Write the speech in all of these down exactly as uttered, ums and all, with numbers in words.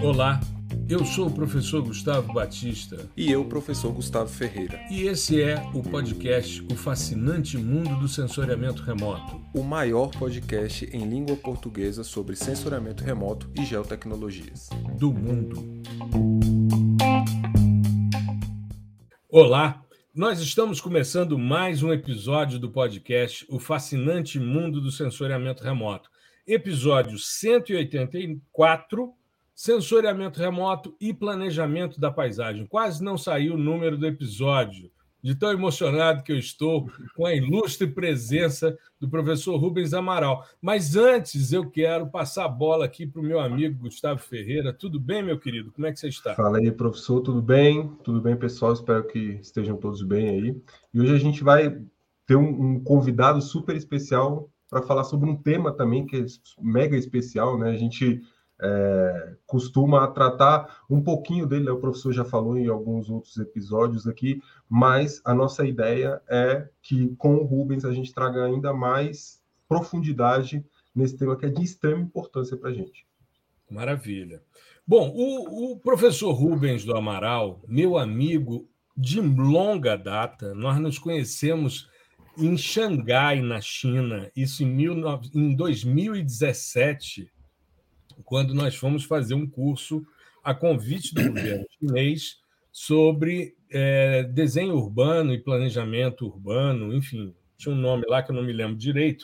Olá, eu sou o professor Gustavo Batista. E eu, professor Gustavo Ferreira. E esse é o podcast O Fascinante Mundo do Sensoriamento Remoto. O maior podcast em língua portuguesa sobre sensoriamento remoto e geotecnologias. Do mundo. Olá, nós estamos começando mais um episódio do podcast O Fascinante Mundo do Sensoriamento Remoto. Episódio cento e oitenta e quatro, Sensoriamento Remoto e Planejamento da Paisagem. Quase não saiu o número do episódio, de tão emocionado que eu estou com a ilustre presença do professor Rubens Amaral. Mas antes eu quero passar a bola aqui para o meu amigo Gustavo Ferreira. Tudo bem, meu querido? Como é que você está? Fala aí, professor. Tudo bem? Tudo bem, pessoal? Espero que estejam todos bem aí. E hoje a gente vai ter um, um convidado super especial para falar sobre um tema também que é mega especial, né? A gente é, costuma tratar um pouquinho dele, né? O professor já falou em alguns outros episódios aqui, mas a nossa ideia é que com o Rubens a gente traga ainda mais profundidade nesse tema que é de extrema importância para a gente. Maravilha. Bom, o, o professor Rubens do Amaral, meu amigo de longa data, nós nos conhecemos em Xangai, na China, isso em, mil, em dois mil e dezessete, quando nós fomos fazer um curso a convite do governo chinês sobre é, desenho urbano e planejamento urbano, enfim, tinha um nome lá que eu não me lembro direito.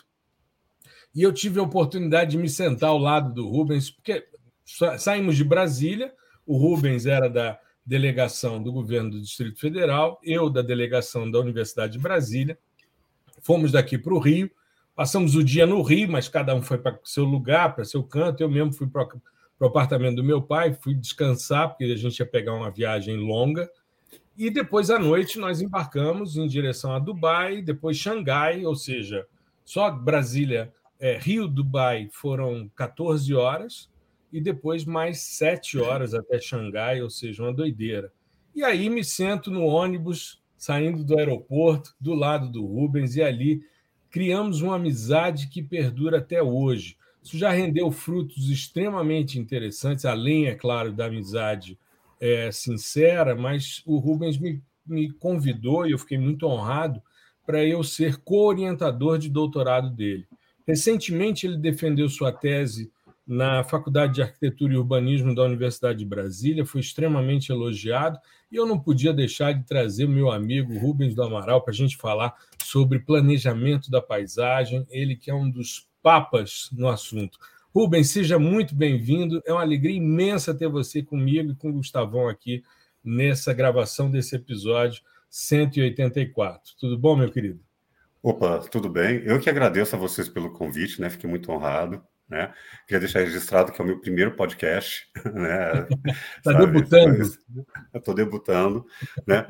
E eu tive a oportunidade de me sentar ao lado do Rubens, porque saímos de Brasília, o Rubens era da delegação do governo do Distrito Federal, eu da delegação da Universidade de Brasília, fomos daqui para o Rio, passamos o dia no Rio, mas cada um foi para o seu lugar, para seu canto, eu mesmo fui para o apartamento do meu pai, fui descansar, porque a gente ia pegar uma viagem longa, e depois à noite nós embarcamos em direção a Dubai, depois Xangai, ou seja, só Brasília, é, Rio, Dubai foram catorze horas, e depois mais sete horas até Xangai, ou seja, uma doideira. E aí me sento no ônibus, saindo do aeroporto, do lado do Rubens, e ali criamos uma amizade que perdura até hoje. Isso já rendeu frutos extremamente interessantes, além, é claro, da amizade é, sincera, mas o Rubens me, me convidou, e eu fiquei muito honrado, para eu ser co-orientador de doutorado dele. Recentemente, ele defendeu sua tese na Faculdade de Arquitetura e Urbanismo da Universidade de Brasília, foi extremamente elogiado, e eu não podia deixar de trazer o meu amigo Rubens do Amaral para a gente falar sobre planejamento da paisagem, ele que é um dos papas no assunto. Rubens, seja muito bem-vindo, é uma alegria imensa ter você comigo e com o Gustavão aqui nessa gravação desse episódio cento e oitenta e quatro. Tudo bom, meu querido? Opa, tudo bem? Eu que agradeço a vocês pelo convite, né? Fiquei muito honrado. Né? Queria deixar registrado que é o meu primeiro podcast, né? Está debutando. Eu estou debutando, né?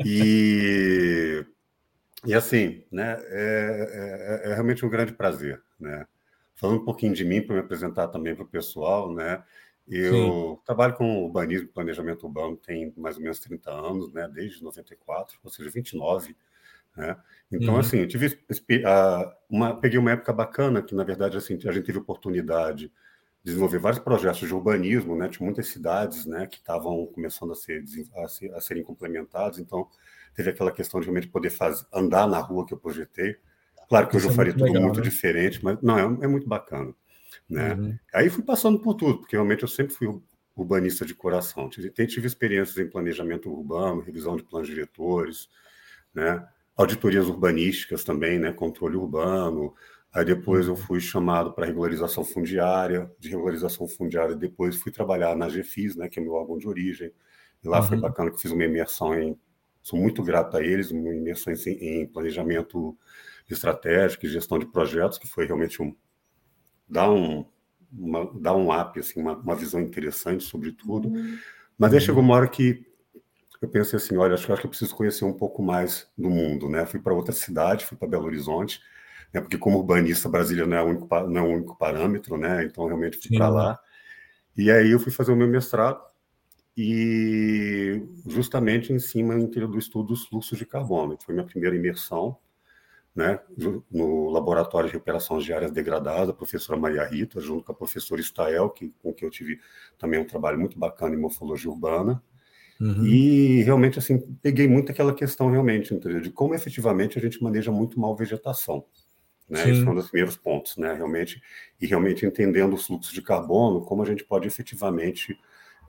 E, e assim, né? É, é, é realmente um grande prazer, né? Falando um pouquinho de mim para me apresentar também para o pessoal, né? Eu Sim. trabalho com urbanismo e planejamento urbano tem mais ou menos trinta anos, né? Desde noventa e quatro, ou seja, vinte e nove. Né? Então, uhum. assim, eu tive uh, uma, peguei uma época bacana que, na verdade, assim, a gente teve oportunidade de desenvolver vários projetos de urbanismo, né? Tinha muitas cidades, né, que estavam começando a, ser, a, ser, a serem complementadas, então teve aquela questão de realmente poder fazer, andar na rua que eu projetei. Claro que Isso hoje eu faria é tudo legal, muito né? diferente, mas não, é, é muito bacana. Né? Uhum. Aí fui passando por tudo, porque realmente eu sempre fui urbanista de coração. Tive, tive experiências em planejamento urbano, revisão de planos diretores, né? Auditorias urbanísticas também, né? Controle urbano. Aí depois uhum. eu fui chamado para regularização fundiária, de regularização fundiária, depois fui trabalhar na GEFIS, né? Que é meu órgão de origem. E lá uhum. foi bacana que fiz uma imersão em... Sou muito grato a eles, uma imersão em, em planejamento estratégico e gestão de projetos, que foi realmente um... Dá um, uma, dá um up, assim, uma, uma visão interessante sobre tudo. Uhum. Mas aí chegou uma hora que eu pensei assim, olha, acho que eu preciso conhecer um pouco mais do mundo, né? Fui para outra cidade, fui para Belo Horizonte, né? Porque como urbanista, Brasília não é o único, não é o único parâmetro, né? Então, realmente, fui para lá. E aí eu fui fazer o meu mestrado e justamente em cima do estudo dos fluxos de carbono. Foi minha primeira imersão, né, no Laboratório de Recuperação de Áreas Degradadas, a professora Maria Rita, junto com a professora Stael, que, com quem eu tive também um trabalho muito bacana em morfologia urbana. Uhum. E realmente, assim, peguei muito aquela questão, realmente, entendeu? De como efetivamente a gente maneja muito mal vegetação. Né? Esse foi um dos primeiros pontos, né? Realmente, e realmente entendendo os fluxos de carbono, como a gente pode efetivamente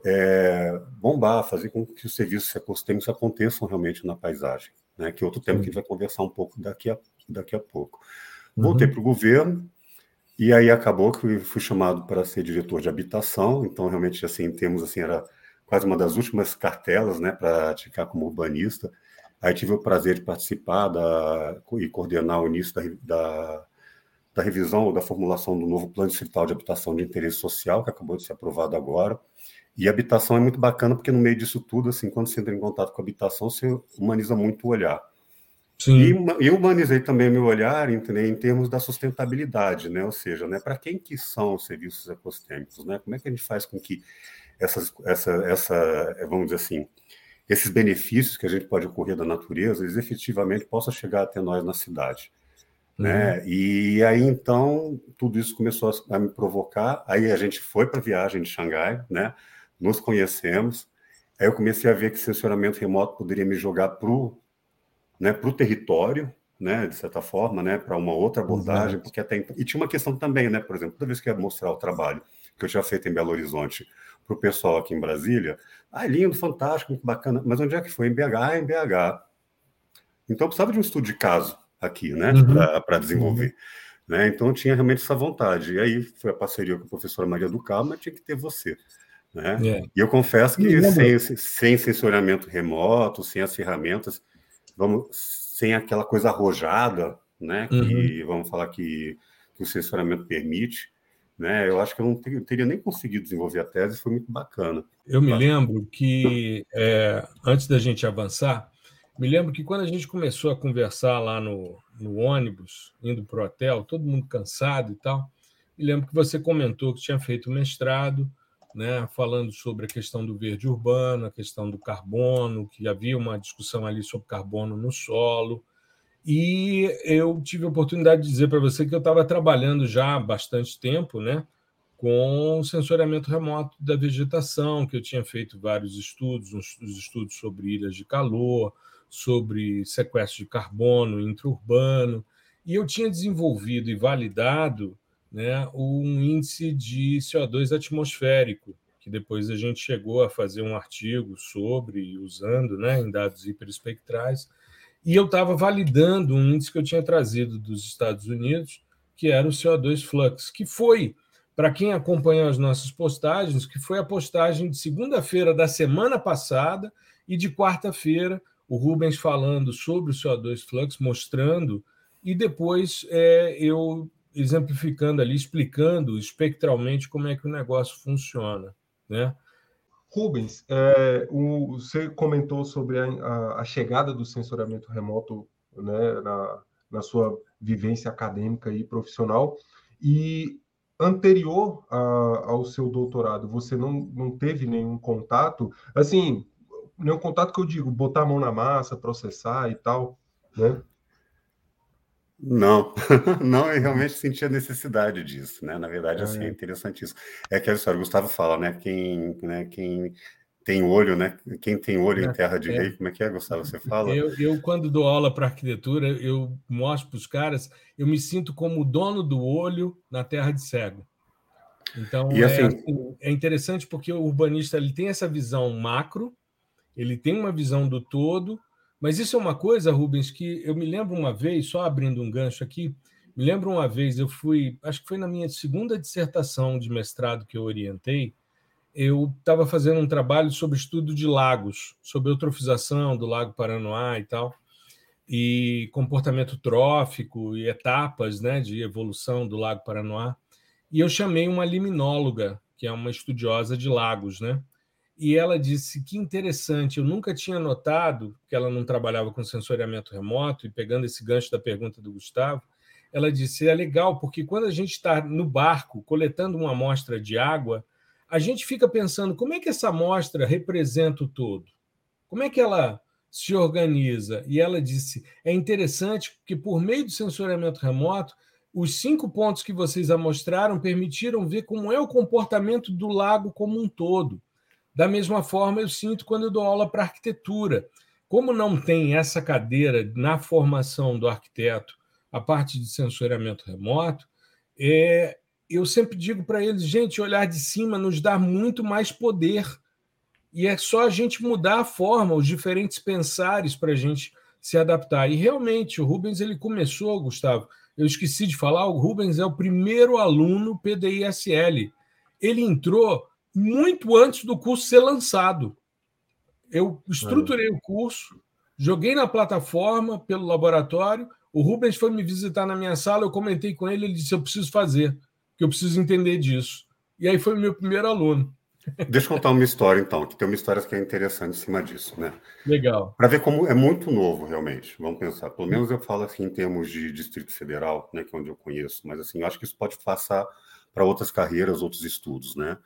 é, bombar, fazer com que os serviços ecossistêmicos aconteçam realmente na paisagem. Né? Que é outro tema que a gente vai conversar um pouco daqui a, daqui a pouco. Uhum. Voltei para o governo, e aí acabou que eu fui chamado para ser diretor de habitação, então realmente, assim, em termos, assim, era quase uma das últimas cartelas, né, para ficar como urbanista. Aí tive o prazer de participar da, e coordenar o início da, da, da revisão ou da formulação do novo Plano Distrital de Habitação de Interesse Social, que acabou de ser aprovado agora. E a habitação é muito bacana, porque no meio disso tudo, assim, quando você entra em contato com a habitação, você humaniza muito o olhar. Sim. E eu humanizei também meu olhar em, em termos da sustentabilidade, né? Ou seja, né, para quem que são os serviços ecossistêmicos? Né? Como é que a gente faz com que essas, essa, essa, vamos dizer assim, esses benefícios que a gente pode ocorrer da natureza, eles efetivamente possam chegar até nós na cidade. Uhum. Né? E aí, então, tudo isso começou a, a me provocar. Aí a gente foi para a viagem de Xangai, né? Nos conhecemos. Aí eu comecei a ver que sensoramento remoto poderia me jogar para o né, pro território, né, de certa forma, né, para uma outra abordagem, Exato. Porque até então... E tinha uma questão também, né, por exemplo, toda vez que eu ia mostrar o trabalho que eu tinha feito em Belo Horizonte para o pessoal aqui em Brasília, ah, lindo, fantástico, muito bacana, mas onde é que foi? Em B H? Ah, em B H. Então eu precisava de um estudo de caso aqui, né, uhum. para desenvolver. Uhum. Né? Então eu tinha realmente essa vontade. E aí foi a parceria com a professora Maria do Carmo, mas tinha que ter você. Né? É. E eu confesso que sem, sem sensoriamento remoto, sem as ferramentas, vamos, sem aquela coisa arrojada, né, que uhum. vamos falar que, que o sensoriamento permite, né, eu acho que eu não teria, teria nem conseguido desenvolver a tese, foi muito bacana. Eu me lembro que, é, antes da gente avançar, me lembro que quando a gente começou a conversar lá no, no ônibus, indo para o hotel, todo mundo cansado e tal, me lembro que você comentou que tinha feito mestrado, né, falando sobre a questão do verde urbano, a questão do carbono, que havia uma discussão ali sobre carbono no solo. E eu tive a oportunidade de dizer para você que eu estava trabalhando já há bastante tempo, né, com sensoriamento remoto da vegetação, que eu tinha feito vários estudos, uns estudos sobre ilhas de calor, sobre sequestro de carbono intraurbano, e eu tinha desenvolvido e validado, né, um índice de C O dois atmosférico, que depois a gente chegou a fazer um artigo sobre, usando, né, em dados hiperespectrais, e eu estava validando um índice que eu tinha trazido dos Estados Unidos, que era o C O dois flux, que foi, para quem acompanhou as nossas postagens, que foi a postagem de segunda-feira da semana passada e de quarta-feira, o Rubens falando sobre o C O dois flux, mostrando, e depois é, eu exemplificando ali, explicando espectralmente como é que o negócio funciona, né? Rubens, é, o, você comentou sobre a, a, a chegada do sensoriamento remoto, né, na, na sua vivência acadêmica e profissional, e anterior a, ao seu doutorado, você não, não teve nenhum contato, assim, nenhum contato que eu digo, botar a mão na massa, processar e tal, né? Não, não, eu realmente senti a necessidade disso, né? Na verdade, assim, é interessantíssimo. É aquela história, o Gustavo fala, né? Quem, né? Quem tem olho, né? Quem tem olho em terra de rei, como é que é, Gustavo? Você fala? Eu, eu quando dou aula para arquitetura, eu mostro para os caras, eu me sinto como o dono do olho na terra de cego. Então, e, assim, é, assim, é interessante porque o urbanista ele tem essa visão macro, ele tem uma visão do todo, mas isso é uma coisa, Rubens, que eu me lembro uma vez, só abrindo um gancho aqui, me lembro uma vez, eu fui, acho que foi na minha segunda dissertação de mestrado que eu orientei, eu estava fazendo um trabalho sobre estudo de lagos, sobre eutrofização do Lago Paranoá e tal, e comportamento trófico e etapas, né, de evolução do Lago Paranoá. E eu chamei uma liminóloga, que é uma estudiosa de lagos, né? E ela disse que interessante, eu nunca tinha notado que ela não trabalhava com sensoriamento remoto, e pegando esse gancho da pergunta do Gustavo, ela disse, é legal, porque quando a gente está no barco coletando uma amostra de água, a gente fica pensando como é que essa amostra representa o todo? Como é que ela se organiza. E ela disse, é interessante que por meio do sensoriamento remoto, os cinco pontos que vocês amostraram permitiram ver como é o comportamento do lago como um todo. Da mesma forma, eu sinto quando eu dou aula para arquitetura. Como não tem essa cadeira na formação do arquiteto, a parte de sensoriamento remoto, é, eu sempre digo para eles, gente, olhar de cima nos dá muito mais poder. E é só a gente mudar a forma, os diferentes pensares para a gente se adaptar. E realmente, o Rubens ele começou, Gustavo, eu esqueci de falar, o Rubens é o primeiro aluno P D I S L. Ele entrou muito antes do curso ser lançado. Eu estruturei é. o curso, joguei na plataforma pelo laboratório, o Rubens foi me visitar na minha sala, eu comentei com ele, ele disse, eu preciso fazer, que eu preciso entender disso. E aí foi o meu primeiro aluno. Deixa eu contar uma história, então, que tem uma história que é interessante em cima disso, né? Legal. Para ver como é muito novo, realmente. Vamos pensar. Pelo menos eu falo assim em termos de Distrito Federal, né, que é onde eu conheço, mas assim, eu acho que isso pode passar para outras carreiras, outros estudos, né?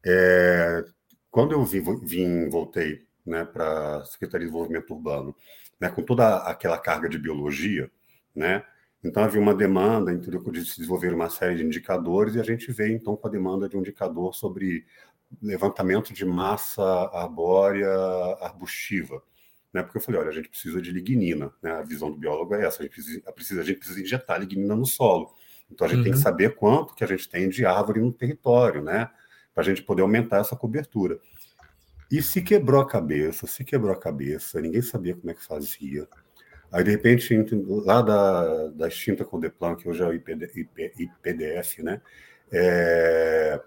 É, quando eu vim, vim voltei, né, para a Secretaria de Desenvolvimento Urbano, né, com toda aquela carga de biologia, né? Então havia uma demanda, entendeu, de se desenvolver uma série de indicadores e a gente veio então com a demanda de um indicador sobre levantamento de massa arbórea arbustiva, né? Porque eu falei, olha, a gente precisa de lignina, né? A visão do biólogo é essa, a gente precisa, precisa, a gente precisa injetar lignina no solo. Então a gente uhum. tem que saber quanto que a gente tem de árvore no território, né? Para a gente poder aumentar essa cobertura. E se quebrou a cabeça, se quebrou a cabeça, ninguém sabia como é que fazia. Aí, de repente, lá da, da extinta Condeplan, que hoje é o I P D F, né? É...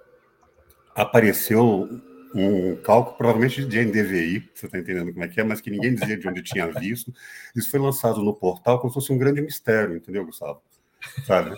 apareceu um cálculo, provavelmente de N D V I, você está entendendo como é que é, mas que ninguém dizia de onde tinha visto. Isso foi lançado no portal como se fosse um grande mistério, entendeu, Gustavo? Sabe?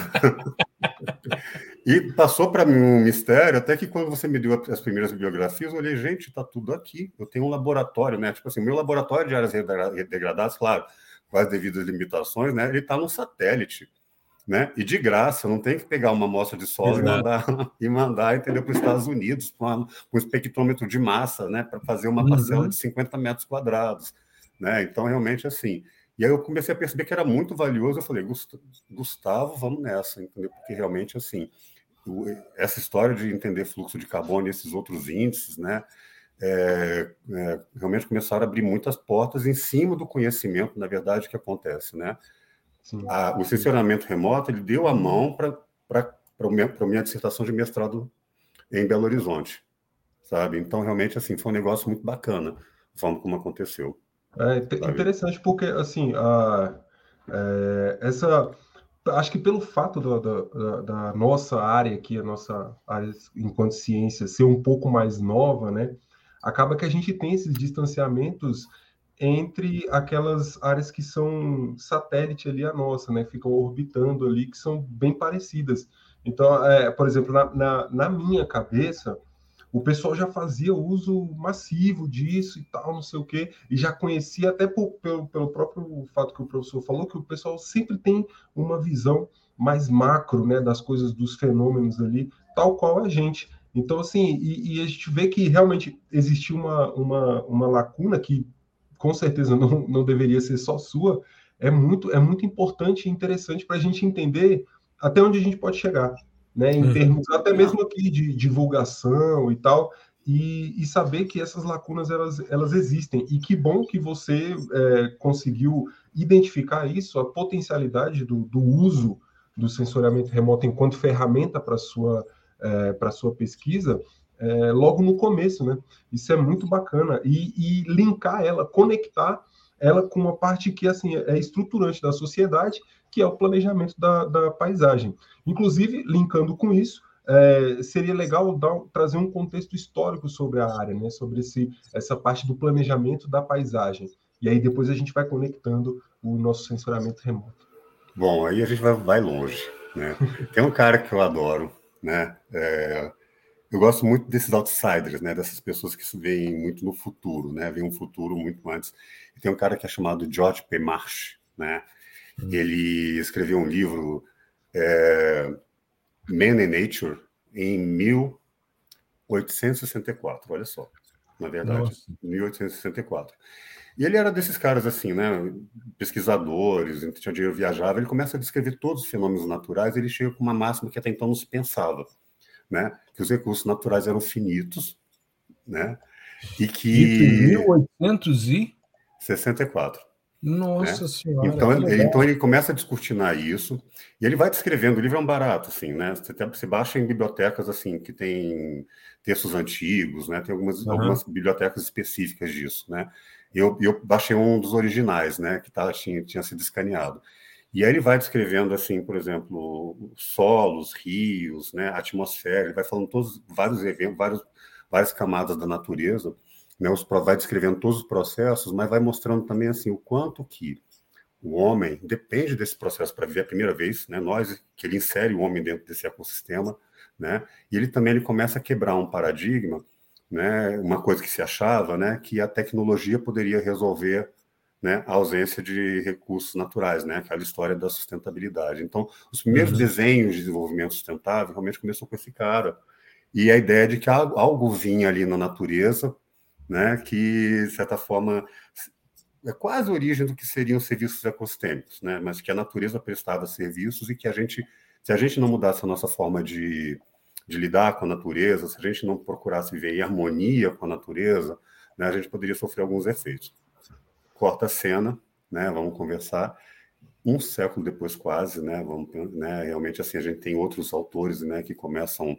E passou para mim um mistério, até que quando você me deu as primeiras biografias, eu olhei, gente, está tudo aqui. Eu tenho um laboratório, né? Tipo assim, meu laboratório de áreas degradadas, claro, com as devidas limitações, né? Ele está no satélite. Né? E de graça, não tem que pegar uma amostra de solo e mandar, e mandar, entendeu, para os Estados Unidos, com um espectrômetro de massa, né, para fazer uma parcela uhum. de cinquenta metros quadrados. Né? Então, realmente, assim. E aí eu comecei a perceber que era muito valioso. Eu falei, Gustavo, vamos nessa, entendeu? Porque realmente, assim, essa história de entender fluxo de carbono e esses outros índices, né, é, é, realmente começaram a abrir muitas portas em cima do conhecimento, na verdade, que acontece, né? A, o sensoramento remoto ele deu a mão para a minha dissertação de mestrado em Belo Horizonte, sabe? Então, realmente, assim, foi um negócio muito bacana, a forma como aconteceu. É interessante porque, assim, a, é, essa... Acho que pelo fato da, da, da nossa área aqui, a nossa área enquanto ciência ser um pouco mais nova, né? Acaba que a gente tem esses distanciamentos entre aquelas áreas que são satélite ali a nossa, né? Ficam orbitando ali, que são bem parecidas. Então, é, por exemplo, na, na, na minha cabeça, o pessoal já fazia uso massivo disso e tal, não sei o quê, e já conhecia até por, pelo, pelo próprio fato que o professor falou, que o pessoal sempre tem uma visão mais macro, né, das coisas, dos fenômenos ali, tal qual a gente. Então, assim, e, e a gente vê que realmente existiu uma, uma, uma lacuna que com certeza não, não deveria ser só sua, é muito, é muito importante e interessante para a gente entender até onde a gente pode chegar, né? Em termos até mesmo aqui de divulgação e tal, e, e saber que essas lacunas elas, elas existem. E que bom que você é, conseguiu identificar isso, a potencialidade do, do uso do sensoriamento remoto enquanto ferramenta para a sua, é, para sua pesquisa, É, logo no começo, né? Isso é muito bacana. E, e linkar ela, conectar ela com uma parte que assim, é estruturante da sociedade, que é o planejamento da, da paisagem. Inclusive, linkando com isso, é, seria legal dar, trazer um contexto histórico sobre a área, né? Sobre esse, essa parte do planejamento da paisagem. E aí depois a gente vai conectando o nosso sensoramento remoto. Bom, aí a gente vai, vai longe, né? Tem um cara que eu adoro, né? É... Eu gosto muito desses outsiders, né? Dessas pessoas que se veem muito no futuro, né? Vêem um futuro muito antes. E tem um cara que é chamado George P. Marsh, né? Hum. Ele escreveu um livro, é, Man and Nature, em mil oitocentos e sessenta e quatro, olha só. na verdade, Nossa. em mil oitocentos e sessenta e quatro. E ele era desses caras assim, né, pesquisadores, tinha dinheiro, viajava, ele começa a descrever todos os fenômenos naturais, ele chega com uma máxima que até então não se pensava, né, que os recursos naturais eram finitos, né, e que... Isso em mil oitocentos e sessenta e quatro. Nossa né? Senhora, Então que ele, legal. então ele começa a descortinar isso e ele vai descrevendo. O livro é um barato, assim, né? Você, tem, você baixa em bibliotecas assim que tem textos antigos, né? Tem algumas, Uhum. algumas bibliotecas específicas disso, né? Eu, eu baixei um dos originais, né? Que tá, tinha, tinha sido escaneado. E aí ele vai descrevendo assim, por exemplo, solos, rios, né? Atmosfera. Ele vai falando todos vários eventos, vários, várias camadas da natureza. Né, os, vai descrevendo todos os processos, mas vai mostrando também assim o quanto que o homem depende desse processo para viver a primeira vez, né? Nós que ele insere o homem dentro desse ecossistema, né? E ele também ele começa a quebrar um paradigma, né? Uma coisa que se achava, né? Que a tecnologia poderia resolver, né? A ausência de recursos naturais, né? Aquela história da sustentabilidade. Então, os primeiros uhum. desenhos de desenvolvimento sustentável realmente começou com esse cara e a ideia de que algo vinha ali na natureza, né, que, de certa forma, é quase a origem do que seriam os serviços ecossistêmicos, né, mas que a natureza prestava serviços e que a gente, se a gente não mudasse a nossa forma de, de lidar com a natureza, se a gente não procurasse viver em harmonia com a natureza, né, a gente poderia sofrer alguns efeitos. Corta a cena, né, vamos conversar. Um século depois, quase, né, vamos, né, realmente assim, a gente tem outros autores, né, que começam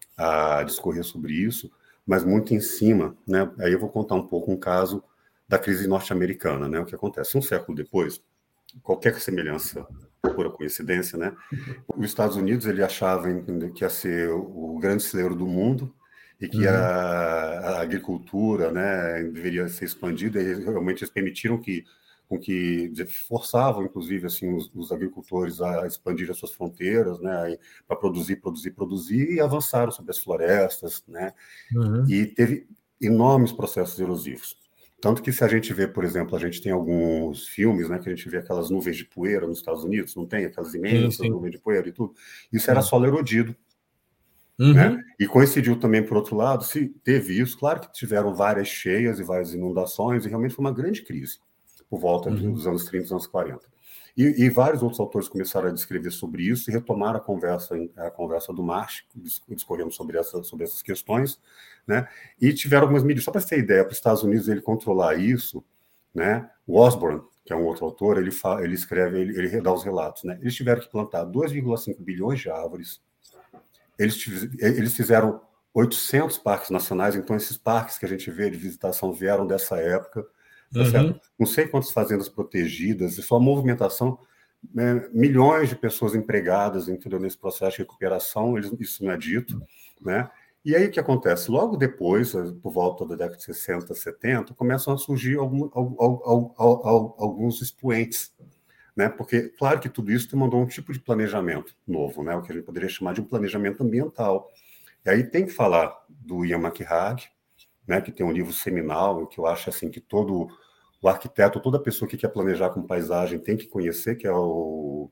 a discorrer sobre isso, mas muito em cima, né? Aí eu vou contar um pouco um caso da crise norte-americana, né? O que acontece um século depois, qualquer semelhança, pura coincidência, né? Os Estados Unidos ele achava que ia ser o grande celeiro do mundo e que uhum. a, a agricultura, né, deveria ser expandida. E realmente eles permitiram que, com que forçavam, inclusive, assim, os, os agricultores a expandir as suas fronteiras, né, para produzir, produzir, produzir, e avançaram sobre as florestas, né, uhum. e teve enormes processos erosivos. Tanto que se a gente vê, por exemplo, a gente tem alguns filmes, né, que a gente vê aquelas nuvens de poeira nos Estados Unidos, não tem? Aquelas imensas sim, sim. nuvens de poeira e tudo. Isso sim. era solo erodido. Uhum. Né? E coincidiu também, por outro lado, se teve isso, claro que tiveram várias cheias e várias inundações, e realmente foi uma grande crise, por volta uhum. dos anos trinta, dos anos quarenta. E, e vários outros autores começaram a descrever sobre isso e retomaram a conversa, a conversa do Marsh, discorrendo sobre, essa, sobre essas questões, né? E tiveram algumas medidas. Só para você ter ideia, para os Estados Unidos ele controlar isso, né? O Osborne, que é um outro autor, ele, fa, ele escreve, ele, ele dá os relatos, né? Eles tiveram que plantar dois vírgula cinco bilhões de árvores, eles, eles fizeram oitocentos parques nacionais, então esses parques que a gente vê de visitação vieram dessa época, tá uhum. certo? Não sei quantas fazendas protegidas, e só a movimentação, né, milhões de pessoas empregadas, entendeu, nesse processo de recuperação, eles, isso não é dito, né? E aí o que acontece? Logo depois, por volta da década de sessenta, setenta, começam a surgir algum, algum, algum, alguns expoentes, né? Porque, claro que tudo isso demandou um tipo de planejamento novo, né? O que a gente poderia chamar de um planejamento ambiental. E aí tem que falar do Ian McHarg, né? Que tem um livro seminal, que eu acho assim que todo o arquiteto, toda pessoa que quer planejar com paisagem tem que conhecer, que é o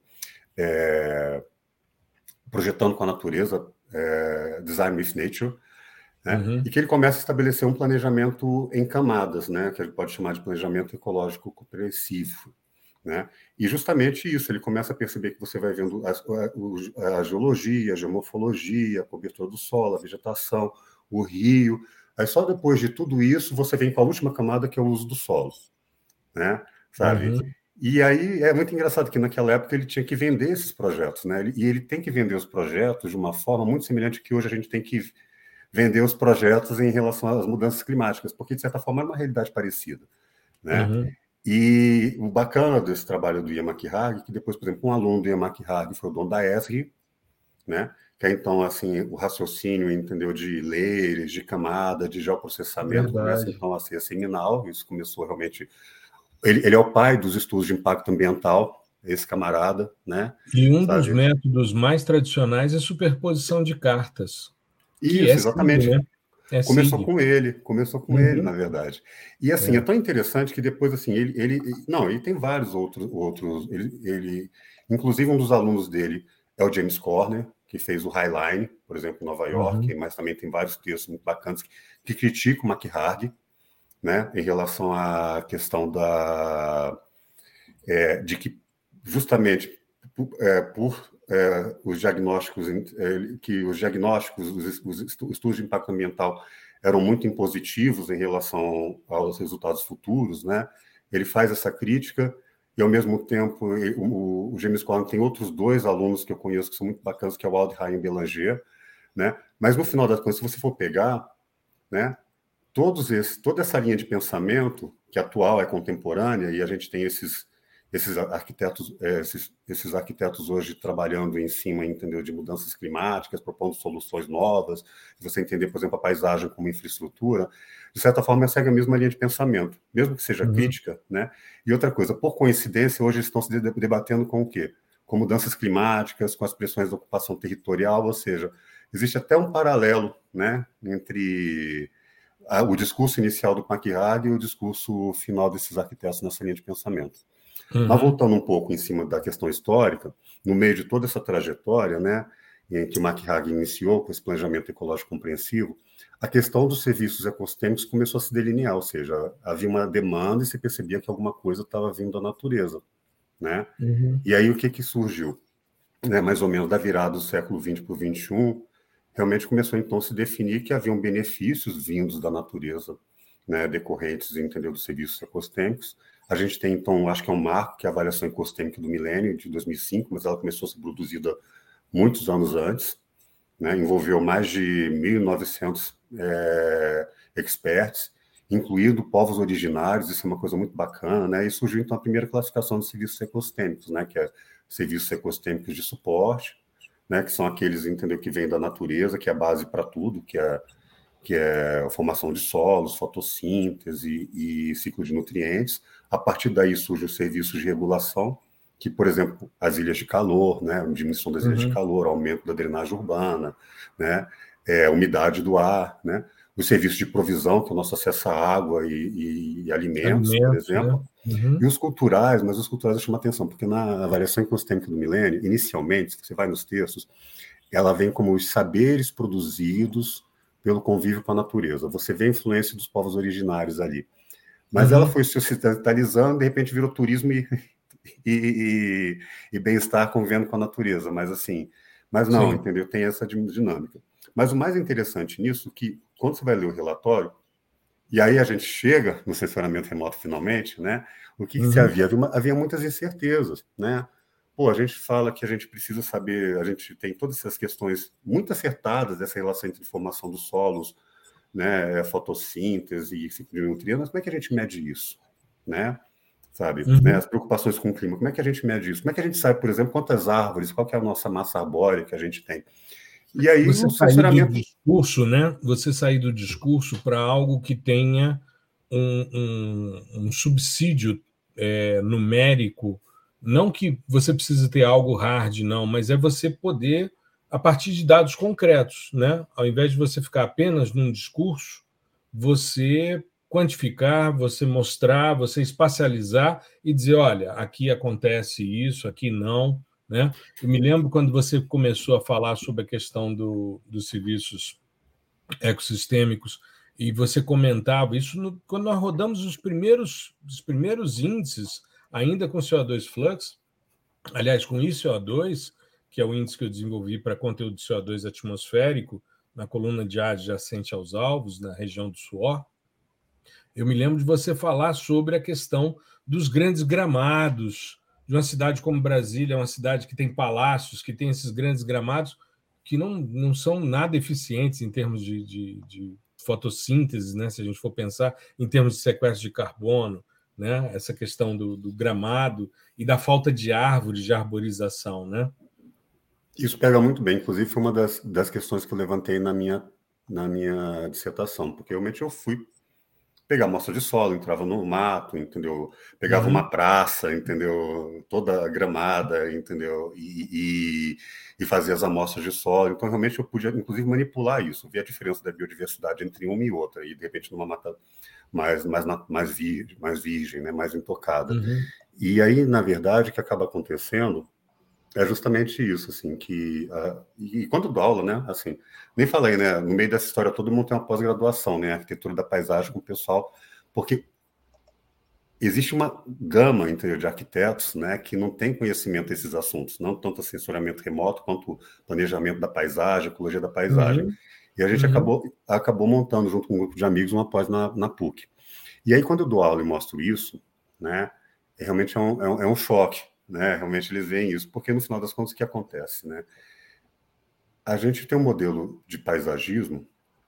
é, Projetando com a Natureza, é, Design with Nature, né? Uhum. E que ele começa a estabelecer um planejamento em camadas, né? Que a gente pode chamar de planejamento ecológico compreensivo. Né? E justamente isso, ele começa a perceber que você vai vendo a, a, a geologia, a geomorfologia, a cobertura do solo, a vegetação, o rio. Aí só depois de tudo isso você vem com a última camada, que é o uso do solo, né? Sabe? Uhum. E aí é muito engraçado que naquela época ele tinha que vender esses projetos, né? Ele, e ele tem que vender os projetos de uma forma muito semelhante que hoje a gente tem que vender os projetos em relação às mudanças climáticas, porque de certa forma é uma realidade parecida, né? Uhum. E o bacana desse trabalho do Ian McHarg, que depois, por exemplo, um aluno do Ian McHarg foi o dono da Esri, né? Que é, então, assim, o raciocínio, entendeu, de layers, de camada, de geoprocessamento, começa, então, a ser seminal. Isso começou realmente... Ele, ele é o pai dos estudos de impacto ambiental, esse camarada, né? E um sabe? dos métodos mais tradicionais é superposição de cartas. Isso, é exatamente. Sig, né? É começou Sig. com ele, começou com uhum. ele, na verdade. E assim, é. é tão interessante que depois, assim, ele, ele não, ele tem vários outros, outros ele, ele, inclusive um dos alunos dele é o James Corner, que fez o Highline, por exemplo, em Nova York, uhum. mas também tem vários textos muito bacanas que, que criticam o McHargue, né, em relação à questão da, é, de que, justamente, é, por é, os diagnósticos, é, que os diagnósticos, os, os estudos de impacto ambiental eram muito impositivos em relação aos resultados futuros, né, ele faz essa crítica. E, ao mesmo tempo, o, o James Corden tem outros dois alunos que eu conheço que são muito bacanas, que é o Aldhain Belanger, né? Mas, no final das contas, se você for pegar, né, todos esses, toda essa linha de pensamento, que atual é contemporânea, e a gente tem esses, esses, arquitetos, esses, esses arquitetos hoje trabalhando em cima, entendeu, de mudanças climáticas, propondo soluções novas, você entender, por exemplo, a paisagem como infraestrutura, de certa forma, segue a mesma linha de pensamento, mesmo que seja uhum. crítica, né? E outra coisa, por coincidência, hoje eles estão se debatendo com o quê? Com mudanças climáticas, com as pressões da ocupação territorial, ou seja, existe até um paralelo, né, entre a, o discurso inicial do McHargue e o discurso final desses arquitetos nessa linha de pensamento. Uhum. Mas voltando um pouco em cima da questão histórica, no meio de toda essa trajetória, né, em que o McHargue iniciou com esse planejamento ecológico compreensivo, a questão dos serviços ecossistêmicos começou a se delinear, ou seja, havia uma demanda e se percebia que alguma coisa estava vindo da natureza, né? Uhum. E aí o que, que surgiu? Né, mais ou menos da virada do século vinte para o vinte e um, realmente começou então a se definir que haviam benefícios vindos da natureza, né, decorrentes, entendeu, dos serviços ecossistêmicos. A gente tem, então, acho que é um marco, que é a avaliação ecossistêmica do milênio, de dois mil e cinco, mas ela começou a ser produzida muitos anos antes, né, envolveu mais de mil e novecentos é, experts, incluindo povos originários, isso é uma coisa muito bacana, né, e surgiu, então, a primeira classificação de serviços ecossistêmicos, né, que é serviços ecossistêmicos de suporte, né, que são aqueles, entendeu, que vêm da natureza, que é a base para tudo, que é, que é a formação de solos, fotossíntese e, e ciclo de nutrientes. A partir daí surgem os serviços de regulação, que, por exemplo, as ilhas de calor, né, a diminuição das ilhas uhum. de calor, aumento da drenagem urbana, né, é, umidade do ar, né, os serviços de provisão, que é o nosso acesso à água e, e, e alimentos, alimentos, por exemplo, né? Uhum. E os culturais, mas os culturais eu chamo a atenção, porque na avaliação ecossistêmica do milênio, inicialmente, se você vai nos textos, ela vem como os saberes produzidos pelo convívio com a natureza. Você vê a influência dos povos originários ali. Mas uhum. ela foi se ocidentalizando, de repente virou turismo e, e, e, e bem-estar convivendo com a natureza. Mas assim, mas não, Sim. entendeu? Tem essa dinâmica. Mas o mais interessante nisso é que, quando você vai ler o relatório, e aí a gente chega no censuramento remoto finalmente, né? O que, que uhum. se havia? Havia, uma, havia muitas incertezas, né? Pô, a gente fala que a gente precisa saber, a gente tem todas essas questões muito acertadas dessa relação entre formação dos solos, né, fotossíntese e ciclo de nutrientes, mas como é que a gente mede isso, né? Sabe? Uhum. Né? As preocupações com o clima, como é que a gente mede isso? Como é que a gente sabe, por exemplo, quantas árvores, qual que é a nossa massa arbórea que a gente tem? E aí você o sair censuramento... do discurso, né? Você sair do discurso para algo que tenha um, um, um subsídio é, numérico, não que você precise ter algo hard, não, mas é você poder, a partir de dados concretos, né? Ao invés de você ficar apenas num discurso, você quantificar, você mostrar, você espacializar e dizer, olha, aqui acontece isso, aqui não. Né? Eu me lembro quando você começou a falar sobre a questão do, dos serviços ecossistêmicos e você comentava isso no, quando nós rodamos os primeiros, os primeiros índices, ainda com C O dois Flux, aliás, com I C O dois, que é o índice que eu desenvolvi para conteúdo de C O dois atmosférico, na coluna de ar adjacente aos alvos, na região do suor. Eu me lembro de você falar sobre a questão dos grandes gramados, de uma cidade como Brasília, uma cidade que tem palácios, que tem esses grandes gramados, que não, não são nada eficientes em termos de, de, de fotossíntese, né? Se a gente for pensar em termos de sequestro de carbono, né? Essa questão do, do gramado e da falta de árvores, de arborização. Né? Isso pega muito bem, inclusive foi uma das, das questões que eu levantei na minha, na minha dissertação, porque realmente eu fui pegar amostra de solo, entrava no mato, entendeu? Pegava uhum. uma praça, entendeu? Toda gramada, entendeu? E, e, e fazia as amostras de solo. Então, realmente, eu podia, inclusive, manipular isso, ver a diferença da biodiversidade entre uma e outra, e, de repente, numa mata mais, mais, mais, virgem, mais virgem, né? Mais intocada. Uhum. E aí, na verdade, o que acaba acontecendo É justamente isso, assim, que... Uh, e quando dou aula, né, assim, nem falei, né, no meio dessa história todo mundo tem uma pós-graduação, né, arquitetura da paisagem com o pessoal, porque existe uma gama, entendeu, de arquitetos, né, que não tem conhecimento desses assuntos, não tanto sensoramento remoto quanto planejamento da paisagem, ecologia da paisagem. Uhum. E a gente Uhum. acabou, acabou montando, junto com um grupo de amigos, uma pós na, na P U C. E aí, quando eu dou aula e mostro isso, né, realmente é um, é um, é um choque, né, realmente eles veem isso, porque no final das contas, o que acontece, né? A gente tem um modelo de paisagismo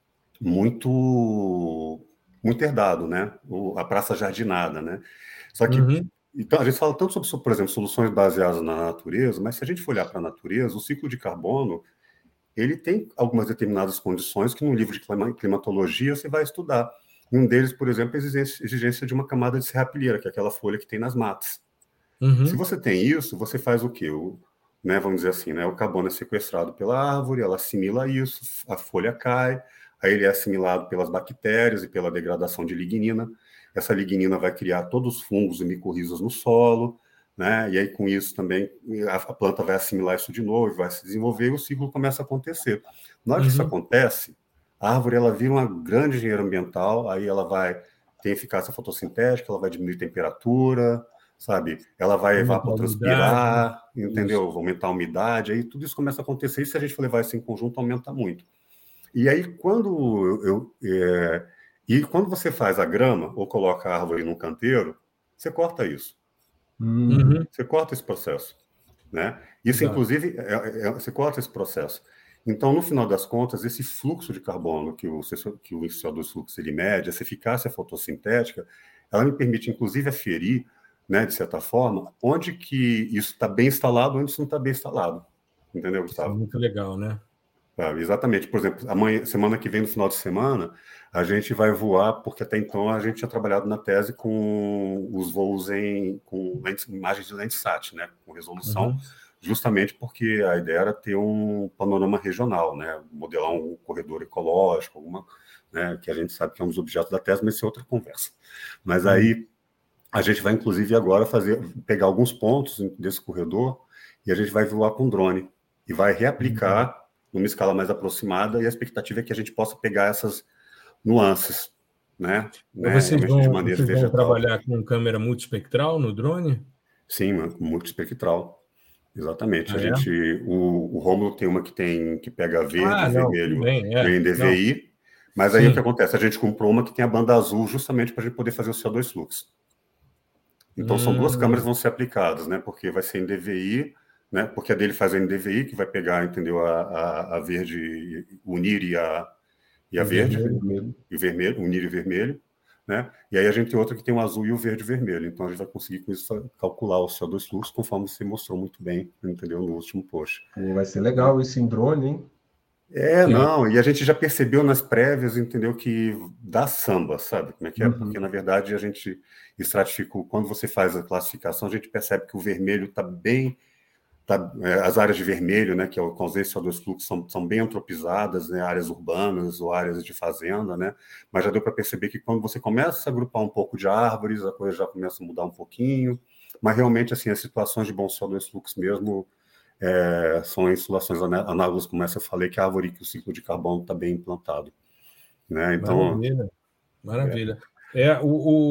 muito, muito herdado, né? O, a praça jardinada, né? Só que, Uhum. então, a gente fala tanto sobre, por exemplo, soluções baseadas na natureza, mas se a gente for olhar para a natureza, o ciclo de carbono, ele tem algumas determinadas condições que no livro de climatologia você vai estudar. E um deles, por exemplo, é a exigência de uma camada de serrapilheira, que é aquela folha que tem nas matas. Uhum. Se você tem isso, você faz o quê? O, né, vamos dizer assim, né, o carbono é sequestrado pela árvore, ela assimila isso, a folha cai, aí ele é assimilado pelas bactérias e pela degradação de lignina. Essa lignina vai criar todos os fungos e micorrizas no solo, né, e aí com isso também a, a planta vai assimilar isso de novo, vai se desenvolver e o ciclo começa a acontecer. Na hora que isso Uhum. acontece, a árvore ela vira uma grande engenheira ambiental, aí ela vai ter eficácia fotossintética, ela vai diminuir temperatura, sabe? Ela vai evapotranspirar, entendeu? Isso. Aumentar a umidade, aí tudo isso começa a acontecer, e se a gente for levar isso em conjunto, aumenta muito. E aí, quando eu... É... E quando você faz a grama, ou coloca a árvore num canteiro, você corta isso. Uhum. Você corta esse processo, né? Isso, Exato. Inclusive, é, é, você corta esse processo. Então, no final das contas, esse fluxo de carbono que o, que o C O dois fluxo ele mede, essa eficácia fotossintética, ela me permite, inclusive, aferir, né, de certa forma, onde que isso está bem instalado, onde isso não está bem instalado. Entendeu, Gustavo? Isso é muito legal, né? Ah, exatamente. Por exemplo, amanhã, semana que vem, no final de semana, a gente vai voar, porque até então a gente tinha trabalhado na tese com os voos em com lentes, imagens de Landsat, né, com resolução, uhum. Justamente porque a ideia era ter um panorama regional, né, modelar um corredor ecológico, alguma, né, que a gente sabe que é um dos objetos da tese, mas isso é outra conversa. Mas uhum. Aí a gente vai, inclusive, agora fazer, pegar alguns pontos desse corredor e a gente vai voar com drone e vai reaplicar uhum. numa escala mais aproximada, e a expectativa é que a gente possa pegar essas nuances, né? né? Vocês vão, vocês vão trabalhar com câmera multispectral no drone? Sim, multispectral, exatamente. Ah, a gente, é? o, o Rômulo tem uma que tem que pega verde, ah, não, vermelho bem, é. e N D V I, não. Mas aí Sim. O que acontece? A gente comprou uma que tem a banda azul justamente para a gente poder fazer o C O dois fluxo. Então hum. são duas câmeras que vão ser aplicadas, né? Porque vai ser N D V I, né? Porque a dele faz a N D V I, que vai pegar, entendeu? A, a, a verde, unir e a, e a verde, vermelho. E o vermelho, unir e vermelho, né? E aí a gente tem outra que tem o azul e o verde e vermelho. Então a gente vai conseguir com isso calcular o C O dois fluxo, conforme você mostrou muito bem, entendeu? No último post. Vai ser legal isso em drone, hein? É, não, e a gente já percebeu nas prévias, entendeu, que dá samba, sabe como é que é? Uhum. Porque, na verdade, a gente estratifica, quando você faz a classificação, a gente percebe que o vermelho está bem, tá, é, as áreas de vermelho, né, que é o C O dois fluxo, são, são bem antropizadas, né, áreas urbanas ou áreas de fazenda, né, mas já deu para perceber que quando você começa a agrupar um pouco de árvores, a coisa já começa a mudar um pouquinho, mas realmente, assim, as situações de bom C O dois fluxo mesmo, É, são insulações análogas, como essa eu falei, que a árvore que o ciclo de carbono está bem implantado. Né? Então, maravilha, maravilha. É, é o,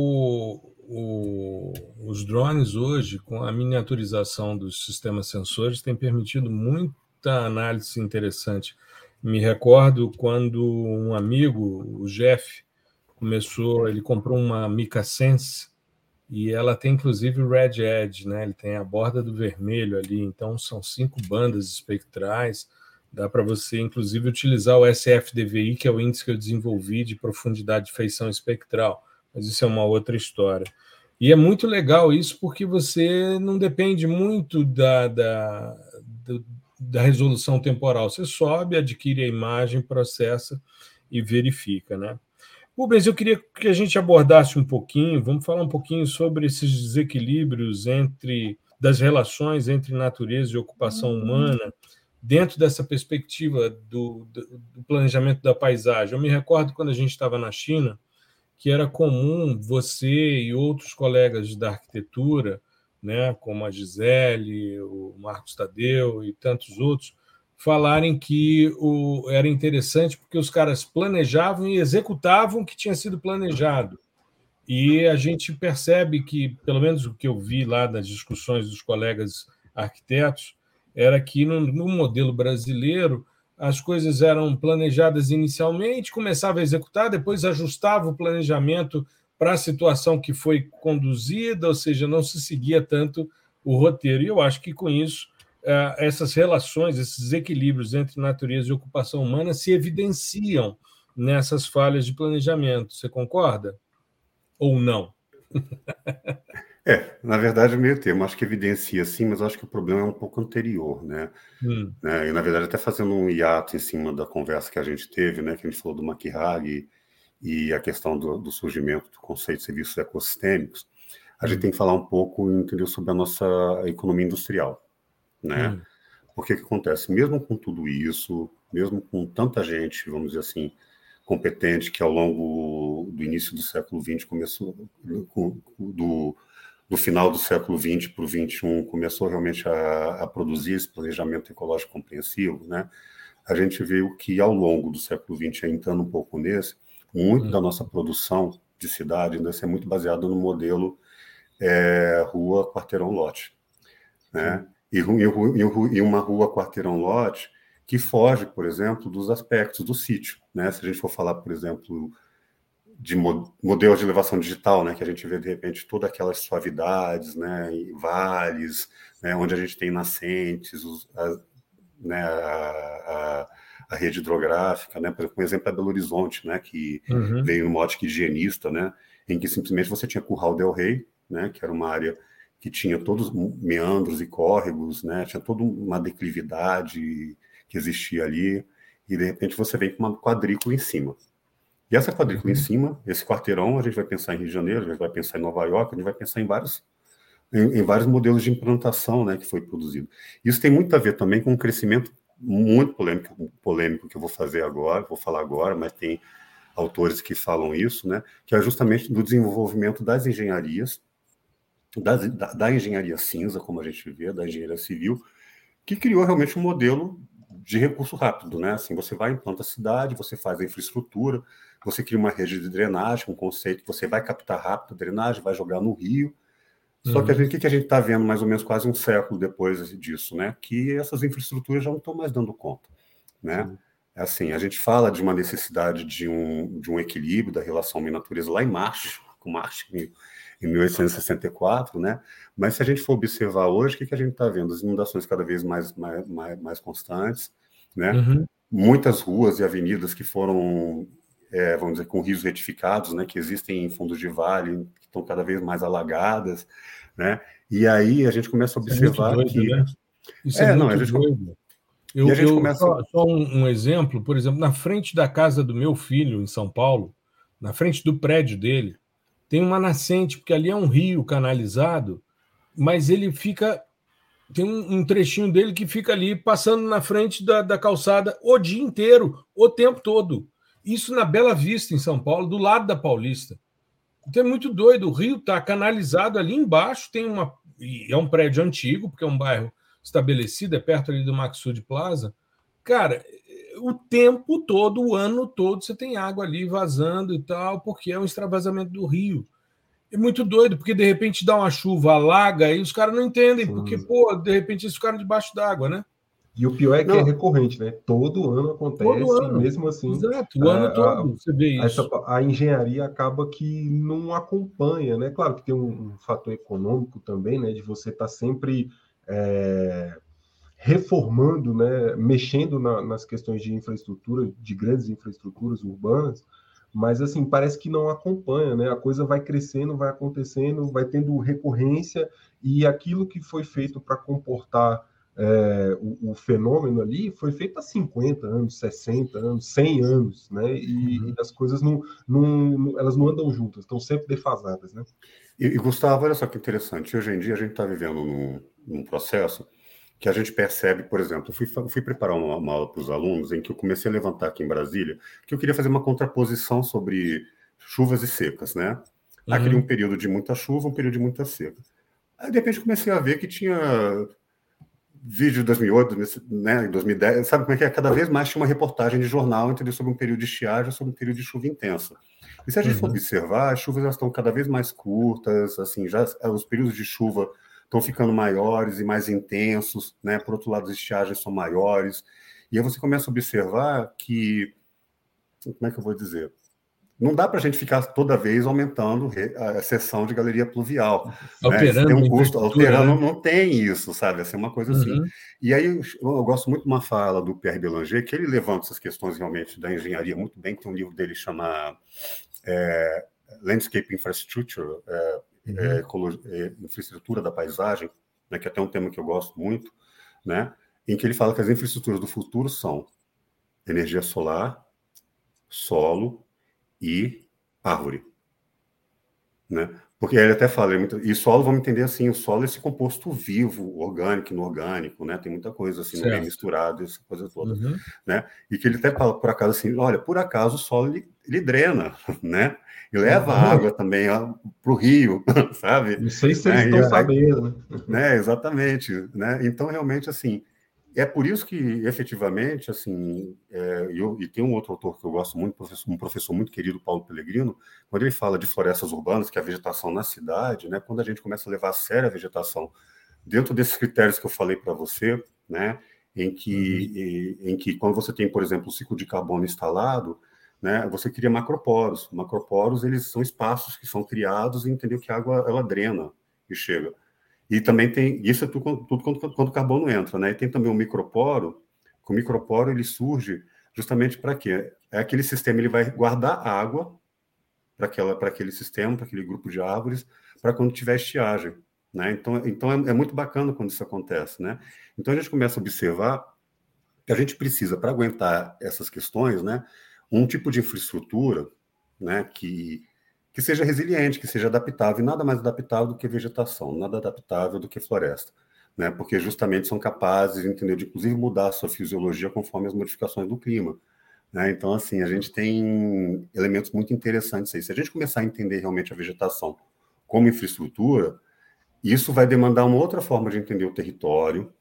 o, o, os drones hoje, com a miniaturização dos sistemas sensores, têm permitido muita análise interessante. Me recordo quando um amigo, o Jeff, começou, ele comprou uma Mica Sense, e ela tem, inclusive, o Red Edge, né? Ele tem a borda do vermelho ali, então são cinco bandas espectrais. Dá para você, inclusive, utilizar o S F D V I, que é o índice que eu desenvolvi de profundidade de feição espectral, mas isso é uma outra história. E é muito legal isso, porque você não depende muito da, da, da resolução temporal. Você sobe, adquire a imagem, processa e verifica, né? Rubens, eu queria que a gente abordasse um pouquinho, vamos falar um pouquinho sobre esses desequilíbrios entre das relações entre natureza e ocupação humana, dentro dessa perspectiva do, do planejamento da paisagem. Eu me recordo quando a gente estava na China, que era comum você e outros colegas da arquitetura né, como a Gisele, o Marcos Tadeu e tantos outros, falarem que o, era interessante porque os caras planejavam e executavam o que tinha sido planejado. E a gente percebe que, pelo menos o que eu vi lá nas discussões dos colegas arquitetos, era que no, no modelo brasileiro as coisas eram planejadas inicialmente, começava a executar, depois ajustava o planejamento para a situação que foi conduzida, ou seja, não se seguia tanto o roteiro. E eu acho que, com isso, essas relações, esses equilíbrios entre natureza e ocupação humana se evidenciam nessas falhas de planejamento. Você concorda? Ou não? É, na verdade, é meio termo. Acho que evidencia sim, mas acho que o problema é um pouco anterior, né? Hum. né? E, na verdade, até fazendo um hiato em cima da conversa que a gente teve, né? Que a gente falou do Makihage e a questão do, do surgimento do conceito de serviços ecossistêmicos, a hum. gente tem que falar um pouco, entendeu, sobre a nossa economia industrial, né? Hum. Porque o que acontece? Mesmo com tudo isso, mesmo com tanta gente, vamos dizer assim, competente, que ao longo do início do século vinte começou, do, do final do século vinte para o vinte e um, começou realmente a, a produzir esse planejamento ecológico compreensivo, né? A gente viu que ao longo do século vinte, entrando um pouco nesse, muito hum. da nossa produção de cidade ainda é muito baseada no modelo é, rua, quarteirão, lote, né? E, e, e uma rua, quarteirão, lote que foge, por exemplo, dos aspectos do sítio, né? Se a gente for falar, por exemplo, de mo modelos de elevação digital, né? Que a gente vê, de repente, todas aquelas suavidades, né? E vales, né? Onde a gente tem nascentes, os, a, né? a, a, a rede hidrográfica, né? Por exemplo, um exemplo é Belo Horizonte, né? Que uhum. veio numa ótica higienista, né? Em que simplesmente você tinha Curral del Rey, né? Que era uma área que tinha todos meandros e córregos, né? Tinha toda uma declividade que existia ali, e de repente você vem com uma quadrícula em cima. E essa quadrícula uhum. em cima, esse quarteirão, a gente vai pensar em Rio de Janeiro, a gente vai pensar em Nova York, a gente vai pensar em vários, em, em vários modelos de implantação, né, que foi produzido. Isso tem muito a ver também com um crescimento muito polêmico, polêmico que eu vou fazer agora, vou falar agora, mas tem autores que falam isso, né, que é justamente do desenvolvimento das engenharias, das, da, da engenharia cinza, como a gente vê, da engenharia civil, que criou realmente um modelo de recurso rápido, né? Assim, você vai, implanta a cidade, você faz a infraestrutura, você cria uma rede de drenagem, um conceito que você vai captar rápido a drenagem, vai jogar no rio. Só uhum. que a gente, o que a gente está vendo mais ou menos quase um século depois disso, né? Que essas infraestruturas já não estão mais dando conta, né? Sim. Assim, a gente fala de uma necessidade de um, de um equilíbrio da relação homem-natureza lá em Marshall, com Marshall em mil oitocentos e sessenta e quatro, né? Mas se a gente for observar hoje, o que, que a gente está vendo? As inundações cada vez mais, mais, mais, mais constantes, né? Uhum. Muitas ruas e avenidas que foram, é, vamos dizer, com rios retificados, né? Que existem em fundos de vale, que estão cada vez mais alagadas, né? E aí a gente começa a observar Isso é muito doido, que... né? Isso é, é muito não, a gente... doido. Eu, e a gente eu, começa... Só, só um, um exemplo, por exemplo, na frente da casa do meu filho, em São Paulo, na frente do prédio dele, tem uma nascente, porque ali é um rio canalizado, mas ele fica... Tem um, um trechinho dele que fica ali passando na frente da, da calçada o dia inteiro, o tempo todo. Isso na Bela Vista, em São Paulo, do lado da Paulista. Então é muito doido. O rio está canalizado ali embaixo, tem uma... É um prédio antigo, porque é um bairro estabelecido, é perto ali do Maxud Plaza. Cara, o tempo todo, o ano todo, você tem água ali vazando e tal, porque é um extravasamento do rio. É muito doido, porque de repente dá uma chuva, alaga, e os caras não entendem, Sim. porque, pô, de repente eles ficaram debaixo d'água, né? E o pior é que não. é recorrente, né? Todo ano acontece, Todo ano. E mesmo assim... Exato, o a, ano todo a, você vê isso. Essa, a engenharia acaba que não acompanha, né? Claro que tem um, um fator econômico também, né? De você estar tá sempre é, reformando, né? Mexendo na, nas questões de infraestrutura, de grandes infraestruturas urbanas, mas, assim, parece que não acompanha, né? A coisa vai crescendo, vai acontecendo, vai tendo recorrência, e aquilo que foi feito para comportar é, o, o fenômeno ali foi feito há cinquenta anos, sessenta anos, cem anos, né? E, uhum. e as coisas não, não, elas não andam juntas, estão sempre defasadas, né? E, e Gustavo, olha só que interessante. Hoje em dia a gente está vivendo num, num processo que a gente percebe, por exemplo, eu fui, eu fui preparar uma, uma aula para os alunos em que eu comecei a levantar aqui em Brasília, que eu queria fazer uma contraposição sobre chuvas e secas, né? Uhum. Aquele um período de muita chuva, um período de muita seca. Aí, de repente, comecei a ver que tinha vídeo de dois mil e oito, né, dois mil e dez, sabe como é que é? Cada vez mais tinha uma reportagem de jornal, entendeu? Sobre um período de estiagem, sobre um período de chuva intensa. E se a gente for observar, as chuvas já estão cada vez mais curtas, assim, já os períodos de chuva estão ficando maiores e mais intensos, né? Por outro lado, as estiagens são maiores. E aí você começa a observar que, como é que eu vou dizer? Não dá para a gente ficar toda vez aumentando a seção de galeria pluvial. Alterando, né? Tem um custo, alterando, né? Não tem isso, sabe? Assim, uma coisa uhum. assim. E aí eu, eu gosto muito de uma fala do Pierre Bélanger, que ele levanta essas questões realmente da engenharia muito bem, tem um livro dele que chama é, Landscape Infrastructure, é, uhum. é, é, Infraestrutura da Paisagem, né? Que é até um tema que eu gosto muito, né? Em que ele fala que as infraestruturas do futuro são energia solar, solo e árvore, né? Porque ele até fala, e solo, vamos entender assim, o solo é esse composto vivo, orgânico, inorgânico, né? Tem muita coisa assim, não é misturado, essa coisa toda, uhum. né? E que ele até fala, por acaso, assim, olha, por acaso o solo, ele, ele drena, né? E leva uhum. água também para o rio, sabe? Não sei se eles é, estão sabendo, né? né? Exatamente, né? Então, realmente, assim, é por isso que, efetivamente, assim, é, eu, e tem um outro autor que eu gosto muito, professor, um professor muito querido, Paulo Pellegrino, quando ele fala de florestas urbanas, que é a vegetação na cidade, né, quando a gente começa a levar a sério a vegetação, dentro desses critérios que eu falei para você, né, em que, uhum. em, em que quando você tem, por exemplo, o ciclo de carbono instalado, né, você cria macroporos. Macroporos, eles são espaços que são criados e entendeu que a água, ela drena e chega. E também tem, isso é tudo, tudo quando, quando o carbono entra, né? E tem também o microporo, que o microporo ele surge justamente para quê? É aquele sistema, ele vai guardar água para aquela, para aquele sistema, para aquele grupo de árvores, para quando tiver estiagem, né? Então, então é, é muito bacana quando isso acontece, né? Então a gente começa a observar que a gente precisa, para aguentar essas questões, né? Um tipo de infraestrutura, né? Que que seja resiliente, que seja adaptável, e nada mais adaptável do que vegetação, nada adaptável do que floresta, né? Porque justamente são capazes, entendeu, de inclusive mudar a sua fisiologia conforme as modificações do clima, né? Então, assim, a gente tem elementos muito interessantes aí. Se a gente começar a entender realmente a vegetação como infraestrutura, isso vai demandar uma outra forma de entender o território,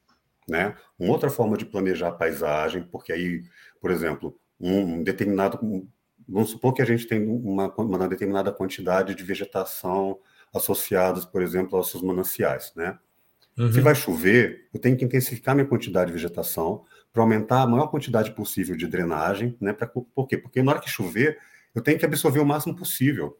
né? Uma outra forma de planejar a paisagem, porque aí, por exemplo, um determinado... Vamos supor que a gente tem uma, uma determinada quantidade de vegetação associadas, por exemplo, aos seus mananciais, né? Uhum. Se vai chover, eu tenho que intensificar minha quantidade de vegetação para aumentar a maior quantidade possível de drenagem, né? Pra, por quê? Porque na hora que chover, eu tenho que absorver o máximo possível.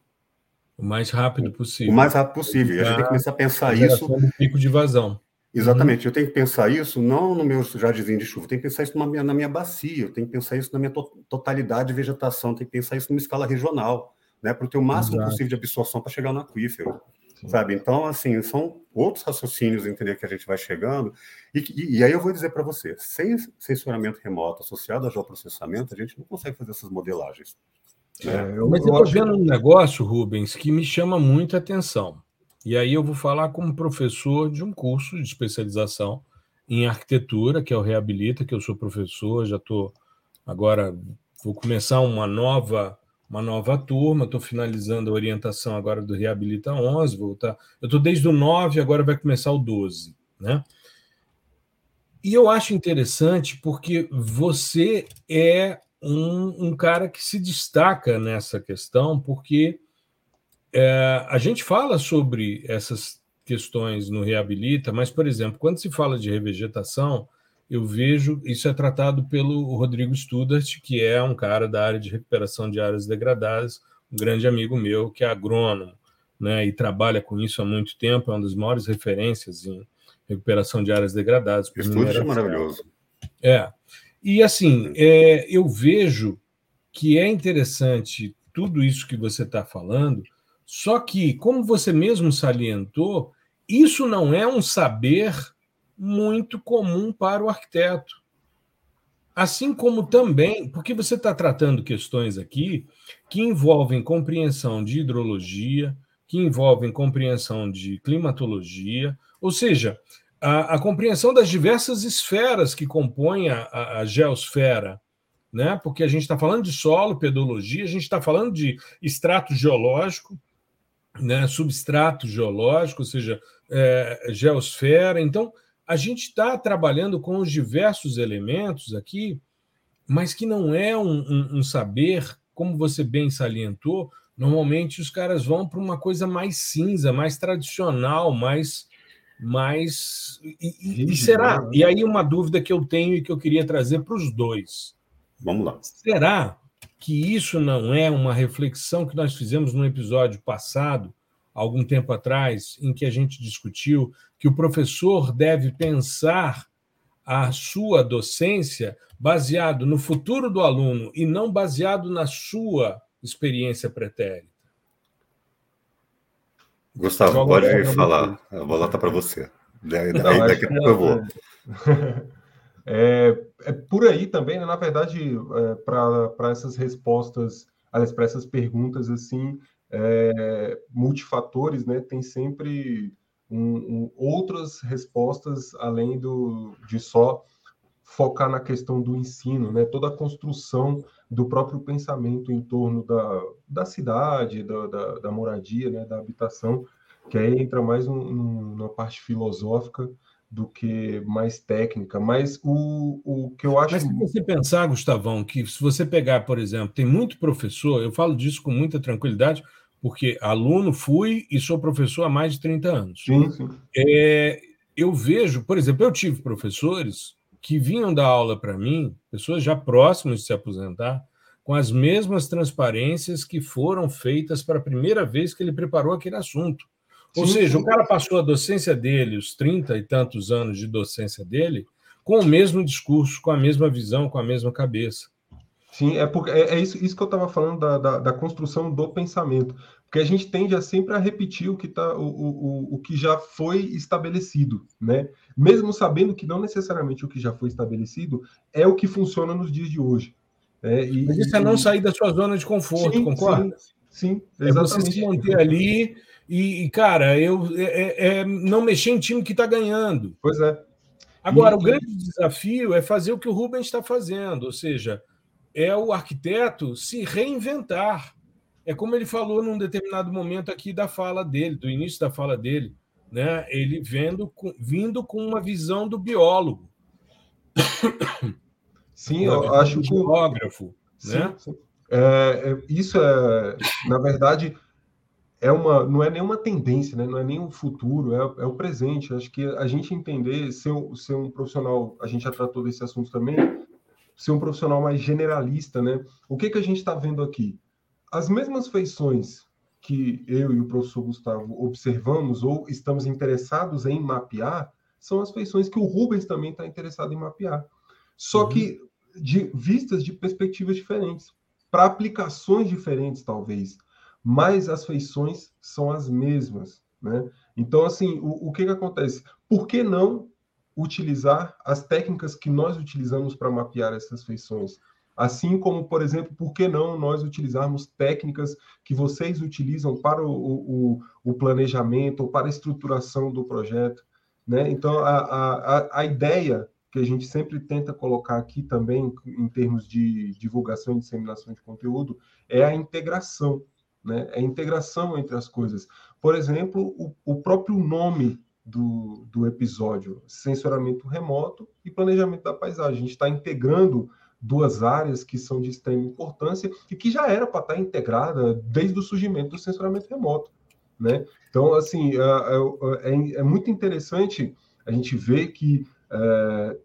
O mais rápido possível. O mais rápido possível. E a gente tem que começar a pensar a isso... do pico de vazão. Exatamente, uhum. Eu tenho que pensar isso não no meu jardinzinho de chuva, eu tenho que pensar isso na minha, na minha bacia, eu tenho que pensar isso na minha to totalidade de vegetação, eu tenho que pensar isso numa escala regional, né, para ter o máximo Exato. possível de absorção para chegar no aquífero, Sim. sabe? Então, assim, são outros raciocínios, entender, que a gente vai chegando, e, e, e aí eu vou dizer para você, sem sensoramento remoto associado a geoprocessamento, a gente não consegue fazer essas modelagens. Né? É, eu, Mas eu estou vendo que... um negócio, Rubens, que me chama muita atenção. E aí eu vou falar como professor de um curso de especialização em arquitetura, que é o Reabilita, que eu sou professor, já estou agora, vou começar uma nova, uma nova turma, estou finalizando a orientação agora do Reabilita onze, vou tá, eu estou desde o nove, agora vai começar o doze, né? E eu acho interessante porque você é um, um cara que se destaca nessa questão, porque É, a gente fala sobre essas questões no Reabilita, mas, por exemplo, quando se fala de revegetação, eu vejo isso é tratado pelo Rodrigo Studart, que é um cara da área de recuperação de áreas degradadas, um grande amigo meu, que é agrônomo, né, e trabalha com isso há muito tempo, é uma das maiores referências em recuperação de áreas degradadas. Estúdio é maravilhoso. É. E, assim, é, eu vejo que é interessante tudo isso que você está falando. Só que, como você mesmo salientou, isso não é um saber muito comum para o arquiteto. Assim como também, porque você está tratando questões aqui que envolvem compreensão de hidrologia, que envolvem compreensão de climatologia, ou seja, a, a compreensão das diversas esferas que compõem a, a, a geosfera, né? Porque a gente está falando de solo, pedologia, a gente está falando de extrato geológico, né, substrato geológico, ou seja, é, geosfera. Então, a gente está trabalhando com os diversos elementos aqui, mas que não é um, um, um saber, como você bem salientou, normalmente os caras vão para uma coisa mais cinza, mais tradicional, mais... mais e, e, e será? Né? E aí uma dúvida que eu tenho e que eu queria trazer para os dois. Vamos lá. Será que isso não é uma reflexão que nós fizemos no episódio passado, algum tempo atrás, em que a gente discutiu que o professor deve pensar a sua docência baseado no futuro do aluno e não baseado na sua experiência pretérita? Gustavo, Joga pode falar. Você. A bola está para você. Daí, daí não, daqui a pouco eu vou. É, é por aí também, né? Na verdade, é, para essas respostas, aliás, para essas perguntas assim, é, multifatores, né? Tem sempre um, um, outras respostas além do, de só focar na questão do ensino, né? Toda a construção do próprio pensamento em torno da, da cidade, da, da, da moradia, né? Da habitação, que aí entra mais um, um, uma parte filosófica do que mais técnica, mas o, o que eu acho... Mas se você pensar, Gustavão, que se você pegar, por exemplo, tem muito professor, eu falo disso com muita tranquilidade, porque aluno fui e sou professor há mais de trinta anos. Sim, sim. É, eu vejo, por exemplo, eu tive professores que vinham dar aula para mim, pessoas já próximas de se aposentar, com as mesmas transparências que foram feitas para a primeira vez que ele preparou aquele assunto. Ou sim, seja, sim. O cara passou a docência dele, os trinta e tantos anos de docência dele, com o mesmo discurso, com a mesma visão, com a mesma cabeça. Sim, é, porque, é, é isso, isso que eu estava falando da, da, da construção do pensamento. Porque a gente tende a sempre a repetir o que, tá, o, o, o que já foi estabelecido, né? Mesmo sabendo que não necessariamente o que já foi estabelecido é o que funciona nos dias de hoje. É, e, Mas isso é não sair da sua zona de conforto, sim, concorda? Sim, sim, exatamente. É você se manter ali e, cara, eu, é, é não mexer em time que está ganhando. Pois é. Agora, e, o grande e... desafio é fazer o que o Rubens está fazendo, ou seja, é o arquiteto se reinventar. É como ele falou num determinado momento aqui da fala dele, do início da fala dele, né? Ele vendo, vindo com uma visão do biólogo. Sim, eu acho que... geógrafo, sim, né? Sim. É, é, isso é, na verdade, é uma, não é nenhuma tendência, né? Não é nem o futuro, é, é o presente. Acho que a gente entender, ser, ser um profissional, a gente já tratou desse assunto também, ser um profissional mais generalista, né? O que, que a gente está vendo aqui? As mesmas feições que eu e o professor Gustavo observamos ou estamos interessados em mapear são as feições que o Rubens também está interessado em mapear. Só uhum. que de vistas de perspectivas diferentes, para aplicações diferentes, talvez, mas as feições são as mesmas, né? Então, assim, o, o que, que acontece? Por que não utilizar as técnicas que nós utilizamos para mapear essas feições? Assim como, por exemplo, por que não nós utilizarmos técnicas que vocês utilizam para o, o, o planejamento ou para a estruturação do projeto, né? Então, a, a, a ideia que a gente sempre tenta colocar aqui também, em termos de divulgação e disseminação de conteúdo, é a integração, né? É a integração entre as coisas. Por exemplo, o, o próprio nome do, do episódio, sensoramento remoto e planejamento da paisagem. A gente está integrando duas áreas que são de extrema importância e que já era para estar integrada desde o surgimento do sensoramento remoto, né? Então, assim, é, é, é muito interessante a gente ver que é,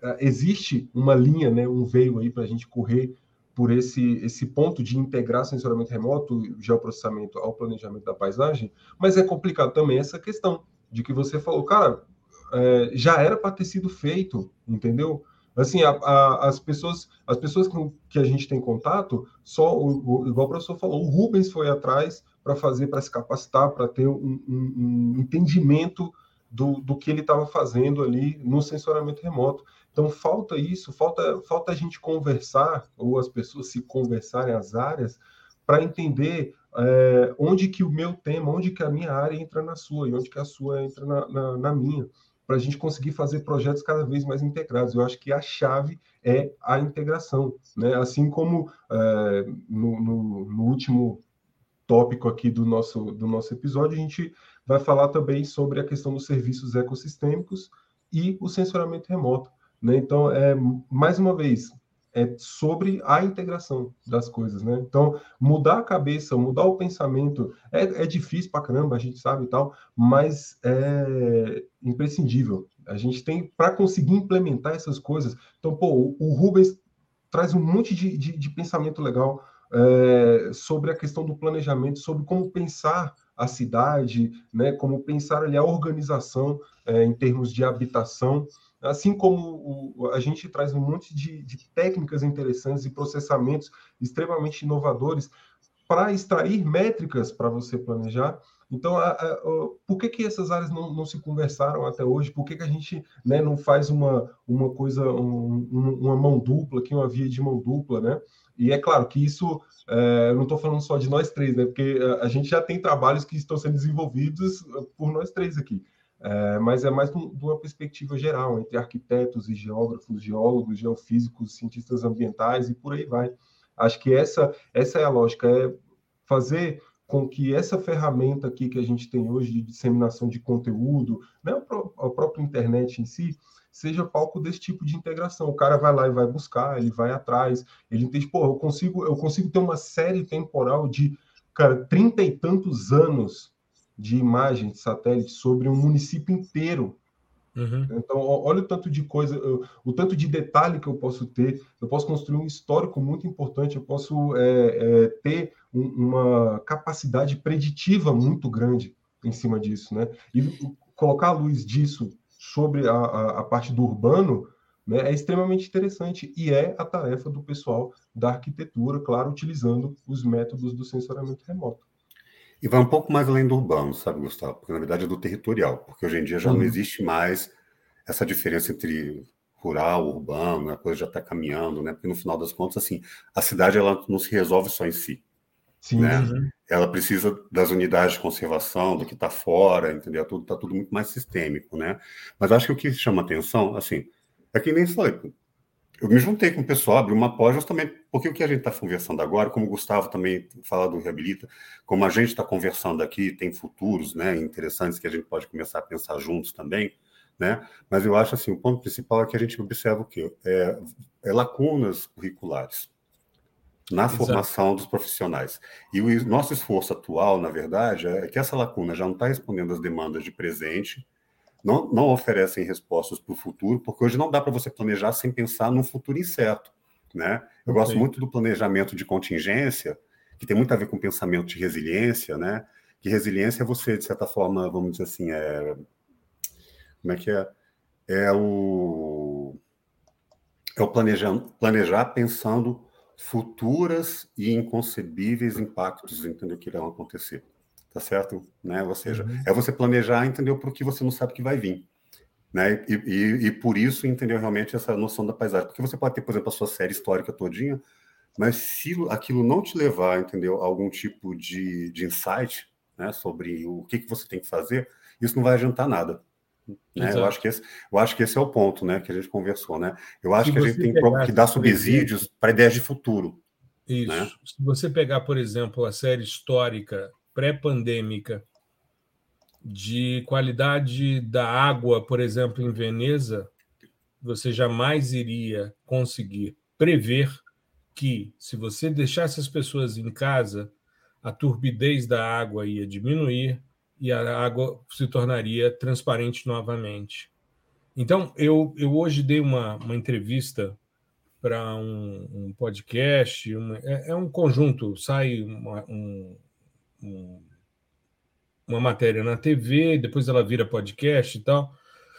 existe uma linha, né, um veio aí para a gente correr por esse, esse ponto de integrar sensoramento remoto, geoprocessamento ao planejamento da paisagem, mas é complicado também essa questão de que você falou, cara, é, já era para ter sido feito, entendeu? Assim, a, a, as pessoas, as pessoas com que a gente tem contato, só o, o, igual o professor falou, o Rubens foi atrás para fazer, para se capacitar, para ter um, um, um entendimento do, do que ele estava fazendo ali no sensoramento remoto. Então, falta isso, falta, falta a gente conversar, ou as pessoas se conversarem as áreas, para entender é, onde que o meu tema, onde que a minha área entra na sua, e onde que a sua entra na, na, na minha, para a gente conseguir fazer projetos cada vez mais integrados. Eu acho que a chave é a integração, né? Assim como é, no, no, no último tópico aqui do nosso, do nosso episódio, a gente vai falar também sobre a questão dos serviços ecossistêmicos e o sensoramento remoto, né? Então, é, mais uma vez, é sobre a integração das coisas, né? Então, mudar a cabeça, mudar o pensamento, é, é difícil pra caramba, a gente sabe e tal, mas é imprescindível. A gente tem, para conseguir implementar essas coisas. Então, pô, o Rubens traz um monte de, de, de pensamento legal é, sobre a questão do planejamento, sobre como pensar a cidade, né? Como pensar ali a organização é, em termos de habitação. Assim como o, a gente traz um monte de, de técnicas interessantes e processamentos extremamente inovadores para extrair métricas para você planejar. Então, a, a, a, por que, que essas áreas não, não se conversaram até hoje? Por que, que a gente, né, não faz uma, uma coisa, um, uma mão dupla, aqui, uma via de mão dupla, né? E é claro que isso, é, eu não estou falando só de nós três, né? Porque a gente já tem trabalhos que estão sendo desenvolvidos por nós três aqui. É, mas é mais de uma perspectiva geral, entre arquitetos e geógrafos, geólogos, geofísicos, cientistas ambientais e por aí vai. Acho que essa, essa é a lógica, é fazer com que essa ferramenta aqui que a gente tem hoje de disseminação de conteúdo, né, a própria internet em si, seja palco desse tipo de integração. O cara vai lá e vai buscar, ele vai atrás, ele entende, pô, eu consigo, eu consigo ter uma série temporal de, cara, trinta e tantos anos de imagem de satélite sobre um município inteiro. Uhum. Então, olha o tanto de coisa, o tanto de detalhe que eu posso ter. Eu posso construir um histórico muito importante, eu posso é, é, ter um, uma capacidade preditiva muito grande em cima disso, né? E colocar a luz disso sobre a, a, a parte do urbano, né, é extremamente interessante e é a tarefa do pessoal da arquitetura, claro, utilizando os métodos do sensoramento remoto. E vai um pouco mais além do urbano, sabe, Gustavo? Porque, na verdade, é do territorial. Porque hoje em dia já uhum. não existe mais essa diferença entre rural, urbano, a coisa já está caminhando, né? Porque, no final das contas, assim, a cidade ela não se resolve só em si. Sim. Né? Uhum. Ela precisa das unidades de conservação, do que está fora, entendeu? Tudo está tudo muito mais sistêmico, né? Mas acho que o que chama atenção, assim, é que nem falei, eu me juntei com o pessoal, abri uma pós justamente porque o que a gente está conversando agora, como o Gustavo também fala do Reabilita, como a gente está conversando aqui, tem futuros, né, interessantes que a gente pode começar a pensar juntos também, né? Mas eu acho assim, o ponto principal é que a gente observa o quê? É, é lacunas curriculares na Exato. Formação dos profissionais. E o nosso esforço atual, na verdade, é que essa lacuna já não está respondendo às demandas de presente, Não, não oferecem respostas para o futuro, porque hoje não dá para você planejar sem pensar num futuro incerto, né? Eu okay. gosto muito do planejamento de contingência, que tem muito a ver com pensamento de resiliência, né? Que resiliência é você, de certa forma, vamos dizer assim, é... como é que é? É o, é o planejar, planejar pensando futuras e inconcebíveis impactos, entendeu, que irão acontecer. Tá certo? Né? Ou seja, uhum. é você planejar, entendeu, para o que você não sabe que vai vir. Né? E, e, e por isso, entendeu, realmente, essa noção da paisagem. Porque você pode ter, por exemplo, a sua série histórica todinha, mas se aquilo não te levar, entendeu, a algum tipo de, de insight, né, sobre o que, que você tem que fazer, isso não vai adiantar nada. Né? Eu, acho que esse, eu acho que esse é o ponto, né, que a gente conversou. Né? Eu acho se que a gente tem pegar, que dar subsídios para ideias de futuro. Isso. Né? Se você pegar, por exemplo, a série histórica pré-pandêmica de qualidade da água, por exemplo, em Veneza, você jamais iria conseguir prever que, se você deixasse as pessoas em casa, a turbidez da água ia diminuir e a água se tornaria transparente novamente. Então, eu, eu hoje dei uma, uma entrevista para um, um podcast, uma, é, é um conjunto, sai uma, um, um uma matéria na T V, depois ela vira podcast e tal.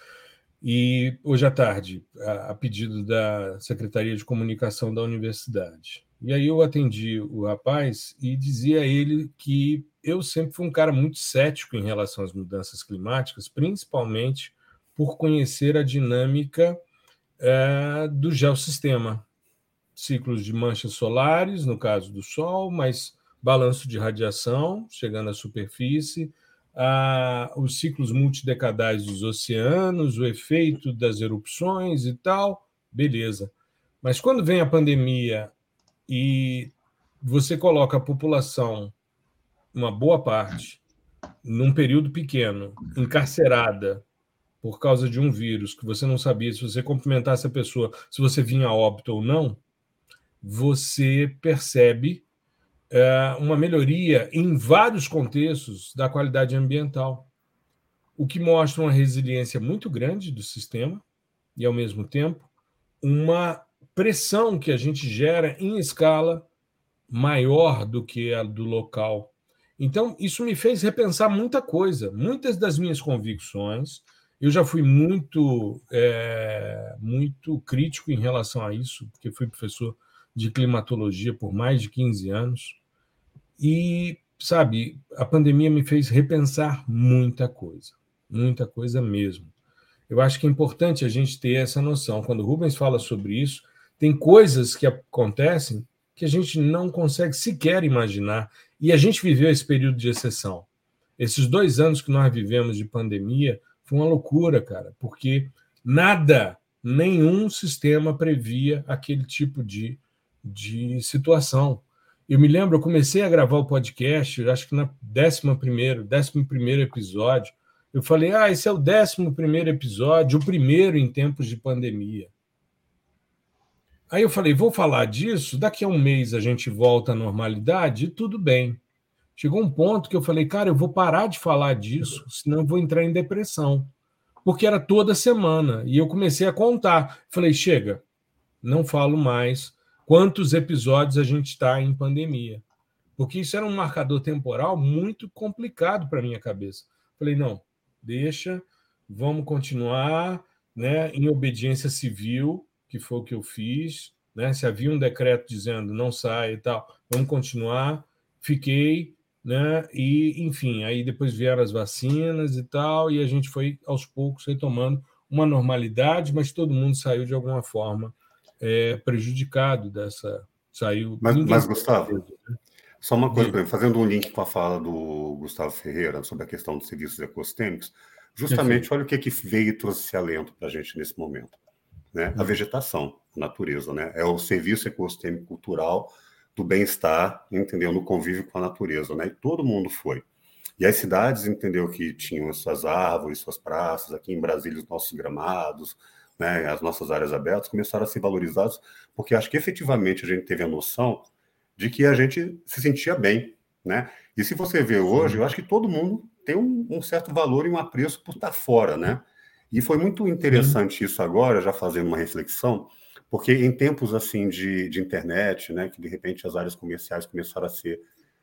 E hoje à tarde, a, a pedido da Secretaria de Comunicação da Universidade. E aí eu atendi o rapaz e dizia a ele que eu sempre fui um cara muito cético em relação às mudanças climáticas, principalmente por conhecer a dinâmica é, do geossistema. Ciclos de manchas solares, no caso do Sol, mas balanço de radiação chegando à superfície, ah, os ciclos multidecadais dos oceanos, o efeito das erupções e tal, beleza. Mas quando vem a pandemia e você coloca a população uma boa parte, num período pequeno, encarcerada por causa de um vírus que você não sabia se você cumprimentasse a pessoa, se você vinha a óbito ou não, você percebe é, uma melhoria em vários contextos da qualidade ambiental, o que mostra uma resiliência muito grande do sistema e, ao mesmo tempo, uma pressão que a gente gera em escala maior do que a do local. Então, isso me fez repensar muita coisa, muitas das minhas convicções. Eu já fui muito, é, muito crítico em relação a isso, porque fui professor de climatologia por mais de quinze anos. E, sabe, a pandemia me fez repensar muita coisa, muita coisa mesmo. Eu acho que é importante a gente ter essa noção. Quando o Rubens fala sobre isso, tem coisas que acontecem que a gente não consegue sequer imaginar. E a gente viveu esse período de exceção. Esses dois anos que nós vivemos de pandemia foi uma loucura, cara, porque nada, nenhum sistema previa aquele tipo de, de situação. Eu me lembro, eu comecei a gravar o podcast, acho que no décimo primeiro, décimo primeiro episódio, eu falei, ah, esse é o décimo primeiro episódio, o primeiro em tempos de pandemia. Aí eu falei, vou falar disso, daqui a um mês a gente volta à normalidade e tudo bem. Chegou um ponto que eu falei, cara, eu vou parar de falar disso, senão eu vou entrar em depressão. Porque era toda semana. E eu comecei a contar. Falei, chega, não falo mais quantos episódios a gente está em pandemia. Porque isso era um marcador temporal muito complicado para a minha cabeça. Falei, não, deixa, vamos continuar, né, em obediência civil, que foi o que eu fiz, né? Se havia um decreto dizendo não sai e tal, vamos continuar. Fiquei, né? E, enfim, aí depois vieram as vacinas e tal, e a gente foi, aos poucos, retomando uma normalidade, mas todo mundo saiu de alguma forma é, prejudicado dessa... Saiu... Mas, Ninguém... mas Gustavo, né? Só uma coisa, de... fazendo um link com a fala do Gustavo Ferreira sobre a questão dos serviços ecossistêmicos, justamente, Perfeito. Olha o que, que veio e trouxe esse alento para a gente nesse momento. Né? A vegetação, a natureza, né? É o serviço ecossistêmico cultural do bem-estar, entendeu? No convívio com a natureza, né? E todo mundo foi. E as cidades, entendeu, que tinham suas árvores, suas praças, aqui em Brasília os nossos gramados, né? As nossas áreas abertas começaram a ser valorizadas, porque acho que efetivamente a gente teve a noção de que a gente se sentia bem, né? E se você vê hoje, eu acho que todo mundo tem um, um certo valor e um apreço por estar fora, né? E foi muito interessante Sim. isso agora, já fazendo uma reflexão, porque em tempos assim de, de internet, né, que de repente as áreas comerciais começaram a ser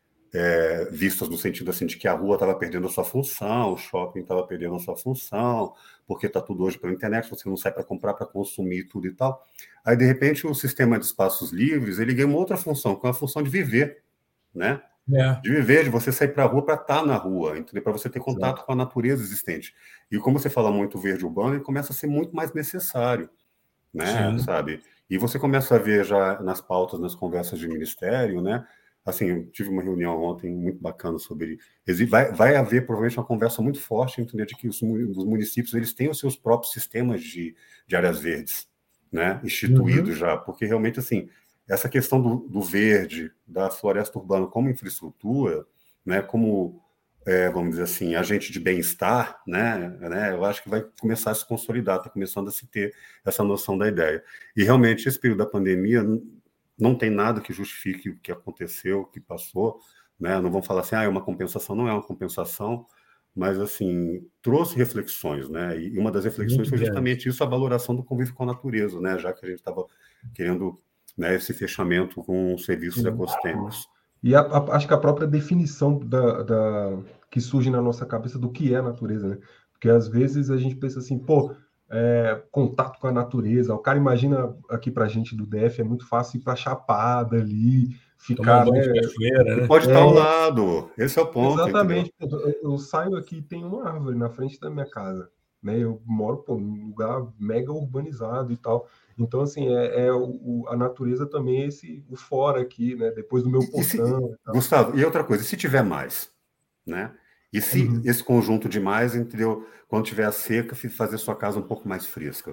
é, vistas no sentido assim de que a rua estava perdendo a sua função, o shopping estava perdendo a sua função, porque está tudo hoje pela internet, você não sai para comprar, para consumir tudo e tal. Aí, de repente, o sistema de espaços livres, ele ganha uma outra função, que é a função de viver, né? É. De viver, de você sair para a rua para estar na rua, entendeu? Para você ter contato Exato. Com a natureza existente. E como você fala muito verde urbano, ele começa a ser muito mais necessário, né? Sim. Sabe? E você começa a ver já nas pautas, nas conversas de ministério, né? Assim, eu tive uma reunião ontem muito bacana sobre... Vai, vai haver provavelmente uma conversa muito forte, entendeu? De que os, os municípios eles têm os seus próprios sistemas de, de áreas verdes, né? Instituídos uhum. já, porque realmente, assim... Essa questão do, do verde, da floresta urbana como infraestrutura, né, como, é, vamos dizer assim, agente de bem-estar, né, né, eu acho que vai começar a se consolidar, está começando a se ter essa noção da ideia. E realmente, esse período da pandemia, não tem nada que justifique o que aconteceu, o que passou, né, não vamos falar assim, ah, é uma compensação, não é uma compensação, mas, assim, trouxe reflexões, né, e uma das reflexões Muito foi justamente grande. Isso, a valoração do convívio com a natureza, né, já que a gente estava querendo... Né, esse fechamento com serviços ecossistêmicos. E a, a, acho que a própria definição da, da, que surge na nossa cabeça do que é a natureza, né? Porque às vezes a gente pensa assim, pô, é, contato com a natureza. O cara imagina aqui pra gente do D F, é muito fácil ir pra Chapada ali, ficar... Tomar um né? de cachoeira, né? Pode é, estar ao lado, esse é o ponto. Exatamente. Eu, eu saio aqui e tem uma árvore na frente da minha casa. Né? Eu moro pô, num lugar mega urbanizado e tal. Então, assim, é, é o, a natureza também, esse, o fora aqui, né? Depois do meu portão. E se, e Gustavo, e outra coisa, e se tiver mais, né? E se uhum. esse conjunto de mais, entendeu? Quando tiver a seca, fazer sua casa um pouco mais fresca,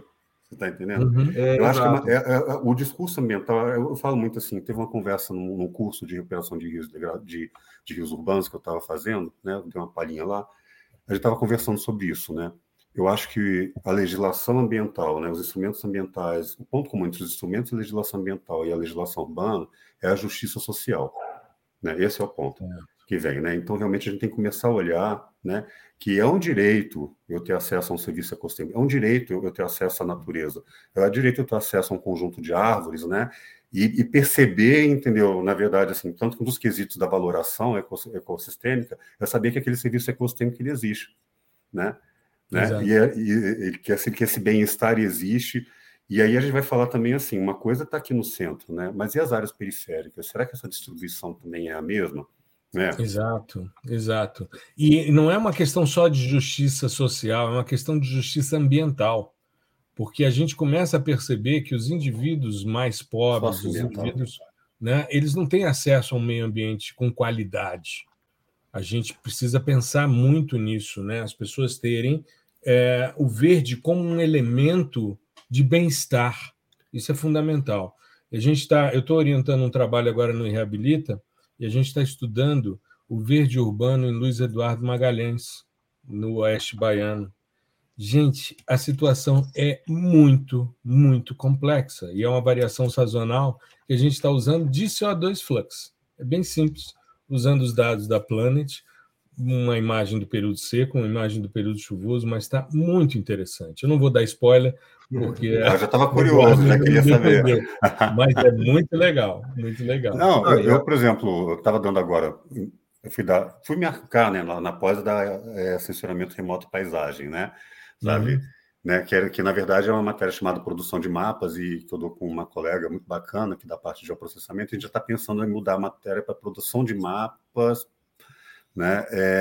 Você está entendendo? Uhum. É, eu acho exato. que é uma, é, é, o discurso ambiental, eu, eu falo muito assim, teve uma conversa num, num curso de recuperação de rios, de, de rios urbanos que eu estava fazendo, né? Dei uma palhinha lá, a gente estava conversando sobre isso, né? Eu acho que a legislação ambiental, né, os instrumentos ambientais, o ponto comum entre os instrumentos de legislação ambiental e a legislação urbana é a justiça social, né? Esse é o ponto é. que vem, né? Então, realmente, a gente tem que começar a olhar, né, que é um direito eu ter acesso a um serviço ecossistêmico, é um direito eu ter acesso à natureza, é um direito eu ter acesso a um conjunto de árvores, né? E, e perceber, entendeu? Na verdade, assim, tanto que um dos quesitos da valoração ecossistêmica é saber que aquele serviço ecossistêmico ele existe, né? Né? E, é, e, e que, esse, que esse bem-estar existe. E aí a gente vai falar também assim, uma coisa está aqui no centro, né? Mas e as áreas periféricas? Será que essa distribuição também é a mesma? Né? Exato, exato. E não é uma questão só de justiça social, é uma questão de justiça ambiental, porque a gente começa a perceber que os indivíduos mais pobres, os indivíduos, né, eles não têm acesso a um meio ambiente com qualidade. A gente precisa pensar muito nisso, né? As pessoas terem é, o verde como um elemento de bem-estar. Isso é fundamental. A gente tá, eu estou orientando um trabalho agora no Reabilita e a gente está estudando o verde urbano em Luiz Eduardo Magalhães, no Oeste Baiano. Gente, a situação é muito, muito complexa e é uma variação sazonal que a gente está usando de C O dois flux. É bem simples. Usando os dados da Planet, uma imagem do período seco, uma imagem do período chuvoso, mas está muito interessante. Eu não vou dar spoiler, porque... Eu já estava curioso, já queria saber. Mas é muito legal, muito legal. Não, eu, eu por exemplo, eu estava dando agora, eu fui, dar, fui me arcar, né, na, na pós da é, assessoramento remoto e paisagem, né, sabe? Uhum. Né, que, era, que, na verdade, é uma matéria chamada Produção de Mapas, e que eu dou com uma colega muito bacana, que da parte de geoprocessamento, a gente já está pensando em mudar a matéria para produção de mapas, né,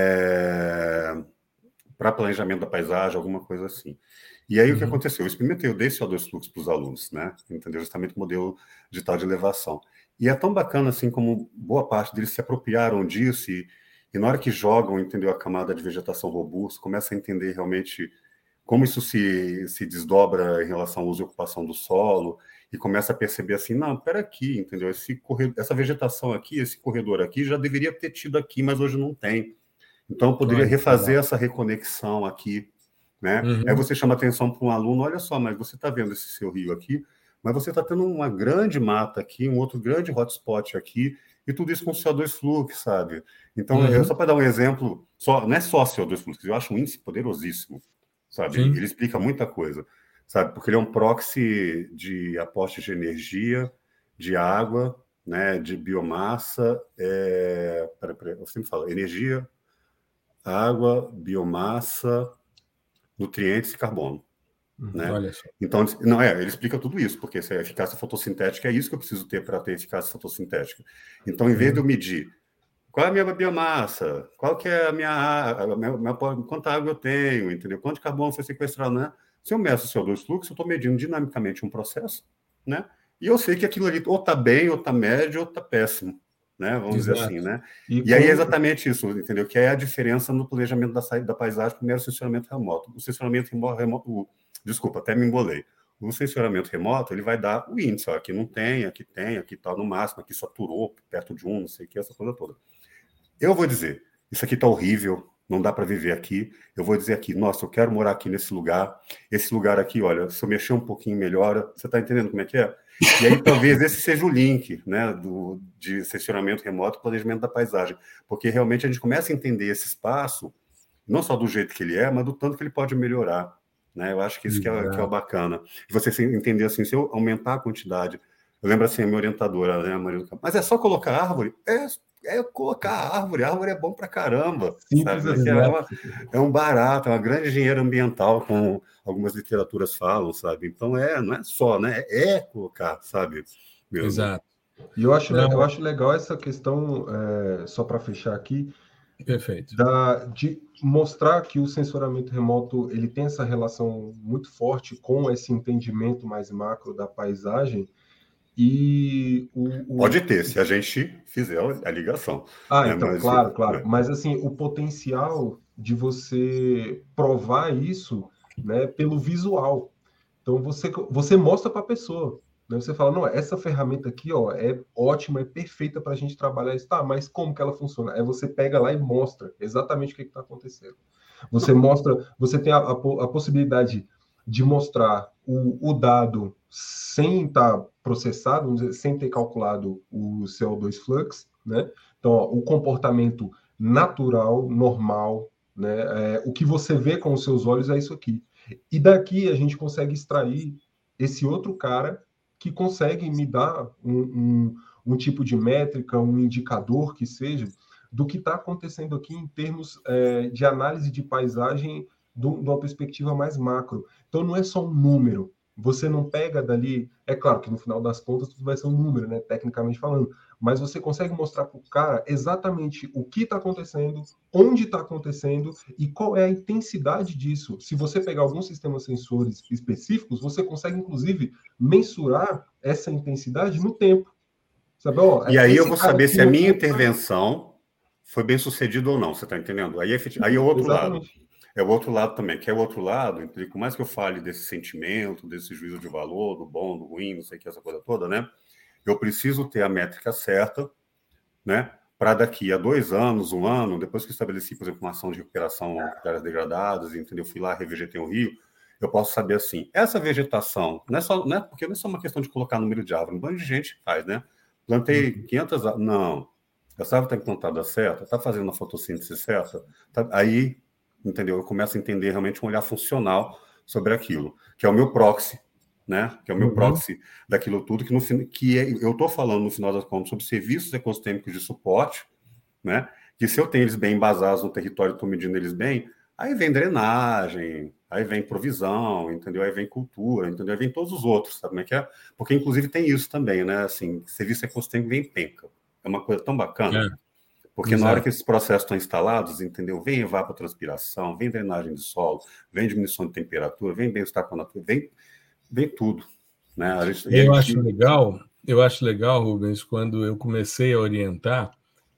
é, para planejamento da paisagem, alguma coisa assim. E aí, uhum. o que aconteceu? Eu experimentei, eu dei C O dois flux para os alunos, né, entendeu? Justamente o modelo digital de elevação. E é tão bacana, assim, como boa parte deles se apropriaram disso, e, e na hora que jogam, entendeu, a camada de vegetação robusta, começa a entender realmente como isso se, se desdobra em relação ao uso e ocupação do solo, e começa a perceber assim, não, espera aqui, entendeu? Esse corredor, essa vegetação aqui, esse corredor aqui, já deveria ter tido aqui, mas hoje não tem. Então, eu poderia refazer legal. essa reconexão aqui, né? Uhum. Aí você chama atenção para um aluno, olha só, mas você está vendo esse seu rio aqui, mas você está tendo uma grande mata aqui, um outro grande hotspot aqui, e tudo isso com C O dois flux, sabe? Então, uhum. só para dar um exemplo, só, não é só C O dois flux, eu acho um índice poderosíssimo, sabe? Sim. Ele explica muita coisa, sabe? Porque ele é um proxy de aporte de energia, de água, né? De biomassa, é... pera, pera, eu sempre falo, energia, água, biomassa, nutrientes e carbono. Uhum. Né? Olha só. Então, não é, ele explica tudo isso, porque se a eficácia fotossintética é isso que eu preciso ter para ter eficácia fotossintética. Então, em vez uhum. de eu medir qual é a minha biomassa, qual que é a minha água, minha, minha, quanta água eu tenho, entendeu? Quanto de carbono foi sequestrado, né? Se eu meço o C O dois fluxo, eu estou medindo dinamicamente um processo, né? E eu sei que aquilo ali ou está bem, ou está médio, ou está péssimo, né? Vamos Exato. dizer assim, né? E, e como... aí é exatamente isso, entendeu? Que é a diferença no planejamento da saída da paisagem, primeiro o sensoramento remoto. O sensoramento remoto, o... desculpa, até me embolei. O sensoramento remoto, ele vai dar o índice, ó, aqui não tem, aqui tem, aqui está no máximo, aqui saturou, perto de um, não sei o que, essa coisa toda. Eu vou dizer, isso aqui está horrível, não dá para viver aqui. Eu vou dizer aqui, nossa, eu quero morar aqui nesse lugar. Esse lugar aqui, olha, se eu mexer um pouquinho melhora. Você está entendendo como é que é? E aí talvez esse seja o link, né, do, de sensoramento remoto e planejamento da paisagem. Porque realmente a gente começa a entender esse espaço, não só do jeito que ele é, mas do tanto que ele pode melhorar. Né? Eu acho que isso que é, que é o bacana. E você entender assim, se eu aumentar a quantidade... Eu lembro assim, a minha orientadora, né, a Maria, mas é só colocar árvore? É... É colocar árvore, a árvore é bom pra caramba. Sabe? É, uma, é um barato, é uma grande engenharia ambiental, como algumas literaturas falam, sabe? Então é, não é só, né? É colocar, sabe? Mesmo. Exato. E eu acho, eu acho legal essa questão, é, só para fechar aqui, Perfeito. Da, de mostrar que o sensoramento remoto ele tem essa relação muito forte com esse entendimento mais macro da paisagem. E o, o... Pode ter, se a gente fizer a ligação. Ah, né? então, Mas, claro, claro. É. Mas, assim, o potencial de você provar isso, né, pelo visual. Então, você, você mostra para a pessoa. Né? Você fala, não, essa ferramenta aqui ó, é ótima, é perfeita para a gente trabalhar isso. Tá, mas como que ela funciona? Aí você pega lá e mostra exatamente o que está acontecendo. Você mostra, você tem a, a, a possibilidade de mostrar o, o dado sem estar tá processado, vamos dizer, sem ter calculado o C O dois flux, né? Então, ó, o comportamento natural, normal, né? É, o que você vê com os seus olhos é isso aqui. E daqui a gente consegue extrair esse outro cara que consegue me dar um, um, um tipo de métrica, um indicador que seja, do que está acontecendo aqui em termos é, de análise de paisagem de uma perspectiva mais macro. Então, não é só um número. Você não pega dali... É claro que no final das contas tudo vai ser um número, né, tecnicamente falando, mas você consegue mostrar para o cara exatamente o que está acontecendo, onde está acontecendo e qual é a intensidade disso. Se você pegar alguns sistemas sensores específicos, você consegue, inclusive, mensurar essa intensidade no tempo. Sabe? Ó, e aí eu vou saber se a minha não... intervenção foi bem sucedida ou não, você está entendendo? Aí, aí é o outro Exatamente. lado. É o outro lado também, que é o outro lado, entendeu? Por mais que eu fale desse sentimento, desse juízo de valor, do bom, do ruim, não sei o que, essa coisa toda, né? Eu preciso ter a métrica certa, né? Para daqui a dois anos, um ano, depois que eu estabeleci, por exemplo, uma ação de recuperação de áreas degradadas, entendeu? Fui lá, revegetei um rio, eu posso saber assim, essa vegetação, não é só, não é, porque não é só uma questão de colocar número de árvore, um bando de gente faz, né? Plantei quinhentas árvores, não, essa árvore está implantada certa, está fazendo a fotossíntese certa, tá, aí... entendeu? Eu começo a entender realmente um olhar funcional sobre aquilo, que é o meu proxy, né? Que é o meu uhum. proxy daquilo tudo, que, no, que é, eu estou falando, no final das contas, sobre serviços ecossistêmicos de suporte, né? Que se eu tenho eles bem embasados no território, estou medindo eles bem, aí vem drenagem, aí vem provisão, entendeu? Aí vem cultura, entendeu? Aí vem todos os outros, sabe como é que é? Porque, inclusive, tem isso também, né? Assim, serviço ecossistêmico vem penca. É uma coisa tão bacana. É. Porque Exato. Na hora que esses processos estão instalados, entendeu? Vem evapotranspiração, vem drenagem de solo, vem diminuição de temperatura, vem bem-estar com a natureza, vem, vem tudo. Né? A gente, eu acho que... legal, eu acho legal, Rubens, quando eu comecei a orientar,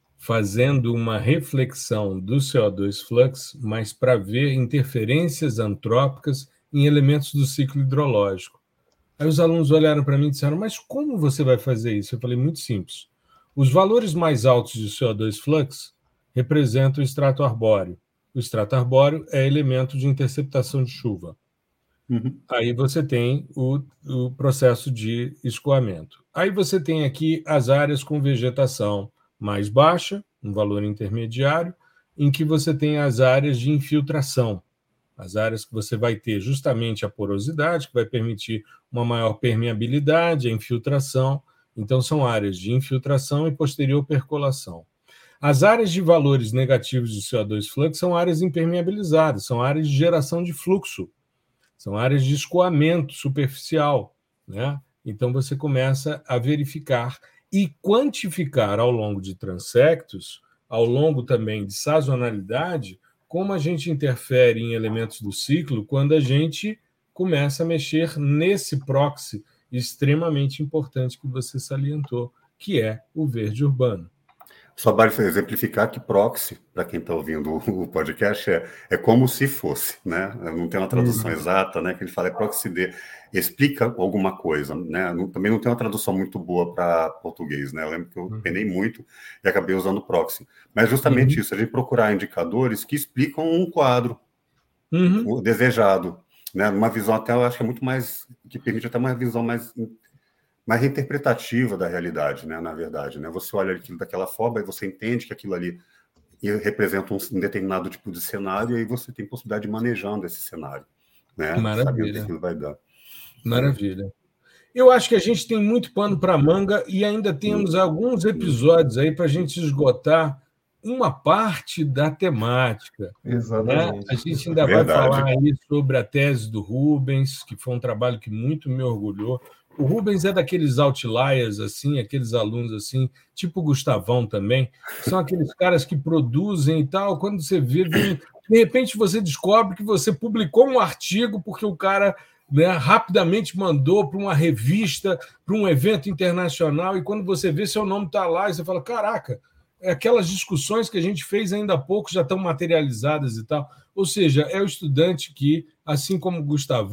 fazendo uma reflexão do C O dois flux, mas para ver interferências antrópicas em elementos do ciclo hidrológico. Aí os alunos olharam para mim e disseram, mas como você vai fazer isso? Eu falei, muito simples. Os valores mais altos de C O dois flux representam o extrato arbóreo. O extrato arbóreo é elemento de interceptação de chuva. Uhum. Aí você tem o, o processo de escoamento. Aí você tem aqui as áreas com vegetação mais baixa, um valor intermediário, em que você tem as áreas de infiltração. As áreas que você vai ter justamente a porosidade, que vai permitir uma maior permeabilidade, a infiltração. Então, são áreas de infiltração e posterior percolação. As áreas de valores negativos de C O dois flux são áreas impermeabilizadas, são áreas de geração de fluxo, são áreas de escoamento superficial, né? Então, você começa a verificar e quantificar ao longo de transectos, ao longo também de sazonalidade, como a gente interfere em elementos do ciclo quando a gente começa a mexer nesse proxy extremamente importante que você salientou, que é o verde urbano. Só vale exemplificar que proxy, para quem está ouvindo o podcast, é, é como se fosse, né? Não tem uma tradução uhum. exata, né? Que ele fala é proxy de explica alguma coisa, né? Não, também não tem uma tradução muito boa para português, né? Eu lembro que eu uhum. penei muito e acabei usando proxy. Mas justamente uhum. isso, a gente procurar indicadores que explicam um quadro uhum. desejado, né? Uma visão até, eu acho que é muito mais, que permite até uma visão mais... mais interpretativa da realidade, né, na verdade. Né? Você olha aquilo daquela forma e você entende que aquilo ali representa um determinado tipo de cenário e aí você tem possibilidade de manejando esse cenário. Né? Maravilha. Sabendo que aquilo vai dar. Maravilha. Eu acho que a gente tem muito pano para manga e ainda temos hum. alguns episódios aí para a gente esgotar uma parte da temática. Exatamente. Né? A gente ainda verdade. vai falar aí sobre a tese do Rubens, que foi um trabalho que muito me orgulhou. O Rubens é daqueles outliers, assim, aqueles alunos assim, tipo o Gustavão também, são aqueles caras que produzem e tal, quando você vê, vem, de repente você descobre que você publicou um artigo porque o cara, né, rapidamente mandou para uma revista, para um evento internacional, e quando você vê, seu nome está lá, e você fala, caraca, aquelas discussões que a gente fez ainda há pouco já estão materializadas e tal. Ou seja, é o estudante que, assim como o Gustavão,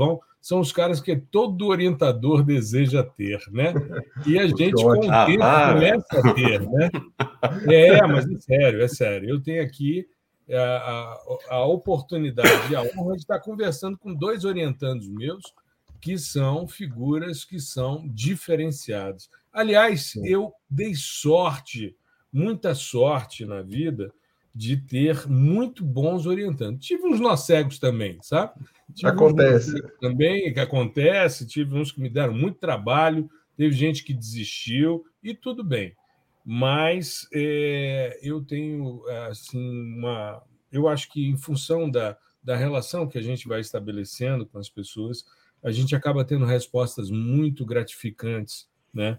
são os caras que todo orientador deseja ter, né? E a gente, ótimo. com o tempo, Ah, começa a ter, né? É, mas é sério, é sério. Eu tenho aqui a, a, a oportunidade e a honra de estar conversando com dois orientandos meus que são figuras que são diferenciadas. Aliás, Sim. eu dei sorte, muita sorte na vida, de ter muito bons orientantes. Tive uns nós cegos também, sabe? Tive Acontece. Uns também, que acontece, tive uns que me deram muito trabalho, teve gente que desistiu, e tudo bem. Mas é, eu tenho, assim, uma... Eu acho que, em função da, da relação que a gente vai estabelecendo com as pessoas, a gente acaba tendo respostas muito gratificantes, né?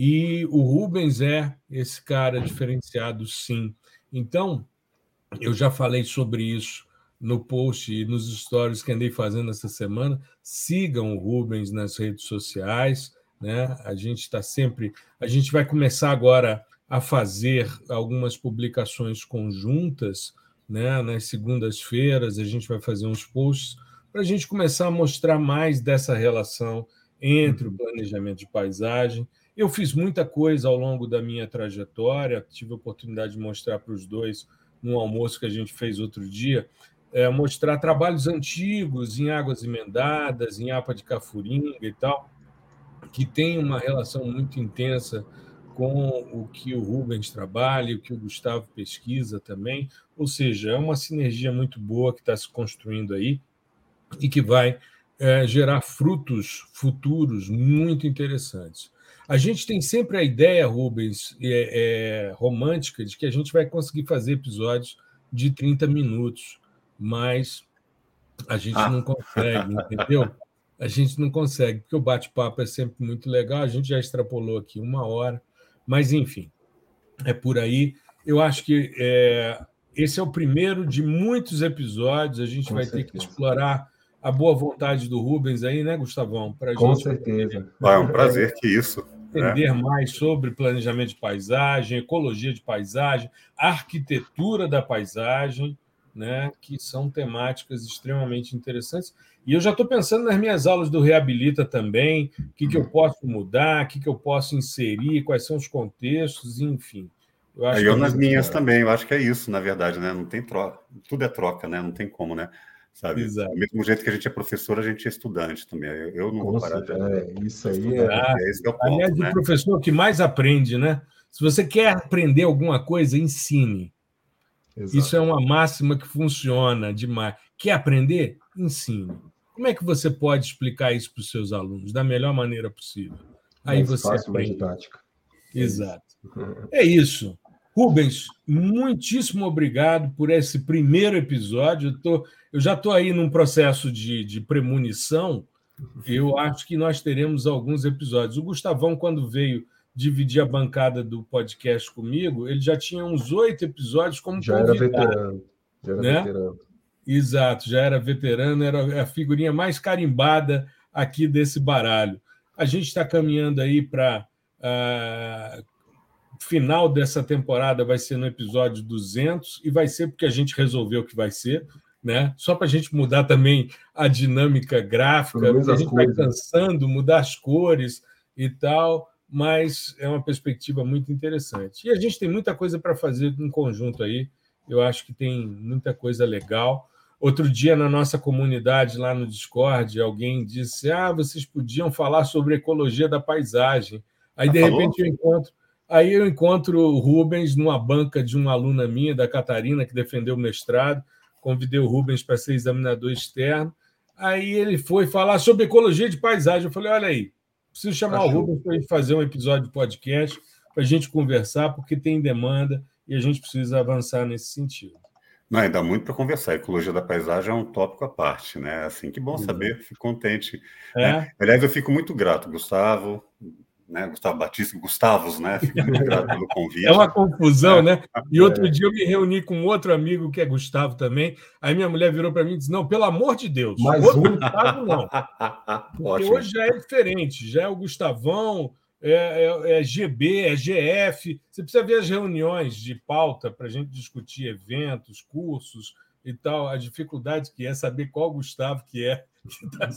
E o Rubens é esse cara diferenciado, sim. Então, eu já falei sobre isso no post e nos stories que andei fazendo essa semana. Sigam o Rubens nas redes sociais, né? A gente está sempre... A gente vai começar agora a fazer algumas publicações conjuntas, né? Nas segundas-feiras a gente vai fazer uns posts para a gente começar a mostrar mais dessa relação entre o planejamento de paisagem. Eu fiz muita coisa ao longo da minha trajetória, tive a oportunidade de mostrar para os dois num almoço que a gente fez outro dia, é, mostrar trabalhos antigos em Águas Emendadas, em A P A de Cafuringa e tal, que tem uma relação muito intensa com o que o Rubens trabalha, o que o Gustavo pesquisa também, ou seja, é uma sinergia muito boa que está se construindo aí e que vai é, gerar frutos futuros muito interessantes. A gente tem sempre a ideia, Rubens, é, é, romântica, de que a gente vai conseguir fazer episódios de trinta minutos, mas a gente Ah. não consegue, entendeu? A gente não consegue, porque o bate-papo é sempre muito legal, a gente já extrapolou aqui uma hora, mas, enfim, é por aí. Eu acho que é, esse é o primeiro de muitos episódios, a gente Com vai certeza. ter que explorar a boa vontade do Rubens aí, né, Gustavão? Para a Com gente certeza. É um prazer, que isso. entender mais sobre planejamento de paisagem, ecologia de paisagem, arquitetura da paisagem, né, que são temáticas extremamente interessantes. E eu já estou pensando nas minhas aulas do Reabilita também, o que, que eu posso mudar, o que, que eu posso inserir, quais são os contextos, enfim. Eu, acho eu nas minhas é. também, eu acho que é isso, na verdade, né? Não tem troca, tudo é troca, né? Não tem como, né? Sabe? Exato. Do mesmo jeito que a gente é professor, a gente é estudante também. Eu, eu não Com vou parar de é, isso aí estudar. é... É esse é o ponto, aliás, né? O professor que mais aprende, né? Se você quer aprender alguma coisa, ensine. Exato. Isso é uma máxima que funciona demais. Quer aprender? Ensine. Como é que você pode explicar isso para os seus alunos da melhor maneira possível? Aí mais você fácil, aprende. mais didática. Exato. É isso. Rubens, muitíssimo obrigado por esse primeiro episódio. Eu, tô, eu já estou aí num processo de, de premonição. Eu acho que nós teremos alguns episódios. O Gustavão, quando veio dividir a bancada do podcast comigo, ele já tinha uns oito episódios como já convidado. Era veterano. Já era né? veterano. Exato, já era veterano, era a figurinha mais carimbada aqui desse baralho. A gente está caminhando aí para... Uh, final dessa temporada vai ser no episódio duzentos, e vai ser porque a gente resolveu que vai ser, né? Só para a gente mudar também a dinâmica gráfica, porque a gente vai cansando, mudar as cores e tal, mas é uma perspectiva muito interessante. E a gente tem muita coisa para fazer em conjunto aí, eu acho que tem muita coisa legal. Outro dia, na nossa comunidade, lá no Discord, alguém disse: ah, vocês podiam falar sobre ecologia da paisagem. Aí, de repente, eu encontro Aí eu encontro o Rubens numa banca de uma aluna minha, da Catarina, que defendeu o mestrado. Convidei o Rubens para ser examinador externo. Aí ele foi falar sobre ecologia de paisagem. Eu falei, olha aí, preciso chamar Achou. o Rubens para a gente fazer um episódio de podcast, para a gente conversar, porque tem demanda e a gente precisa avançar nesse sentido. Não, ainda muito para conversar. A ecologia da paisagem é um tópico à parte, né? Assim, que bom saber, fico contente. É? Né? Aliás, eu fico muito grato, Gustavo, né? Gustavo Batista, Gustavos, né? Fico muito grato pelo convite. É uma confusão, é. né? E outro é. dia eu me reuni com outro amigo que é Gustavo também. Aí minha mulher virou para mim e disse: não, pelo amor de Deus, mais outro um Gustavo não. Porque hoje já é diferente, já é o Gustavão, é, é, é G B, é G F. Você precisa ver as reuniões de pauta para a gente discutir eventos, cursos e tal. A dificuldade que é saber qual Gustavo que é que está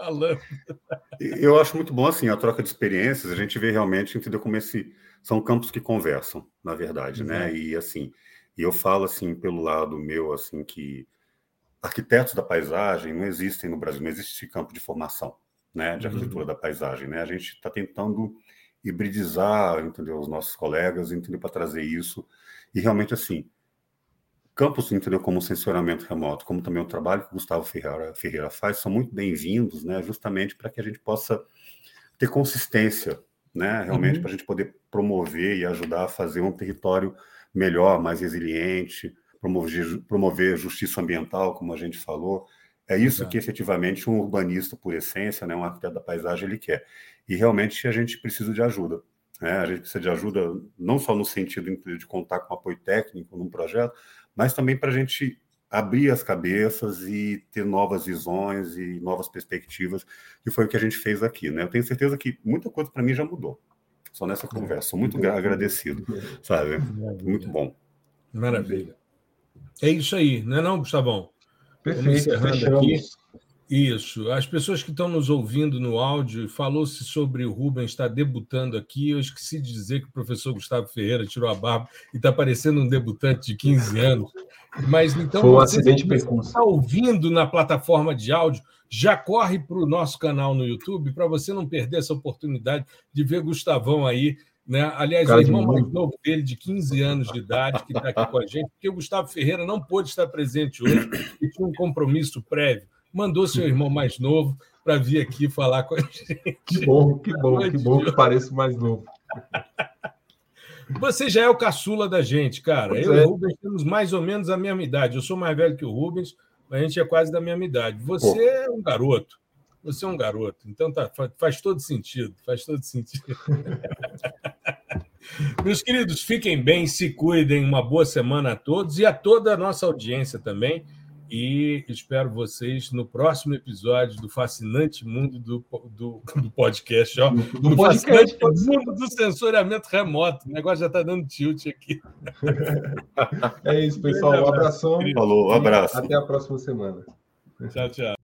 falando. Eu acho muito bom assim a troca de experiências, a gente vê realmente, entendeu, como esse são campos que conversam, na verdade, Exato. né? E assim, eu falo assim pelo lado meu assim que arquitetos da paisagem não existem no Brasil, não existe esse campo de formação, né, de arquitetura uhum. da paisagem, né? A gente está tentando hibridizar, entendeu, os nossos colegas, entendeu, para trazer isso e realmente assim campos, entendeu, como o sensoramento remoto, como também o trabalho que o Gustavo Ferreira, Ferreira faz, são muito bem-vindos, né, justamente para que a gente possa ter consistência, né, realmente uhum. para a gente poder promover e ajudar a fazer um território melhor, mais resiliente, promover, promover justiça ambiental, como a gente falou. É isso Exato. que efetivamente um urbanista por essência, né, um arquiteto da paisagem, ele quer. E realmente a gente precisa de ajuda. Né? A gente precisa de ajuda não só no sentido de contar com apoio técnico num projeto, mas também para a gente abrir as cabeças e ter novas visões e novas perspectivas, que foi o que a gente fez aqui, né? Eu tenho certeza que muita coisa para mim já mudou, só nessa conversa. Sou muito Maravilha. agradecido, sabe? Maravilha. Muito bom. Maravilha. É isso aí, não é não, Gustavão? Perfeito, fechamos. Aqui. Isso. As pessoas que estão nos ouvindo no áudio, falou-se sobre o Rubens estar debutando aqui. Eu esqueci de dizer que o professor Gustavo Ferreira tirou a barba e está parecendo um debutante de quinze anos. Mas então, Foi um você, acidente você está ouvindo na plataforma de áudio, já corre para o nosso canal no YouTube para você não perder essa oportunidade de ver Gustavão aí. Né? Aliás, Cara o irmão mais novo dele, de quinze anos de idade, que está aqui com a gente, porque o Gustavo Ferreira não pôde estar presente hoje e tinha um compromisso prévio. Mandou seu irmão mais novo para vir aqui falar com a gente. Que bom, que bom, que bom que pareço mais novo. Você já é o caçula da gente, cara. Pois Eu é. e o Rubens temos mais ou menos a mesma idade. Eu sou mais velho que o Rubens, mas a gente é quase da mesma idade. Você Pô. é um garoto. Você é um garoto. Então tá, faz todo sentido. Faz todo sentido. Meus queridos, fiquem bem, se cuidem. Uma boa semana a todos e a toda a nossa audiência também. E espero vocês no próximo episódio do fascinante mundo do, do, do podcast. Ó, do, do podcast, fascinante mundo do sensoriamento remoto. O negócio já está dando tilt aqui. É isso, pessoal. Um abração. Falou, um abraço. Até a próxima semana. Tchau, tchau.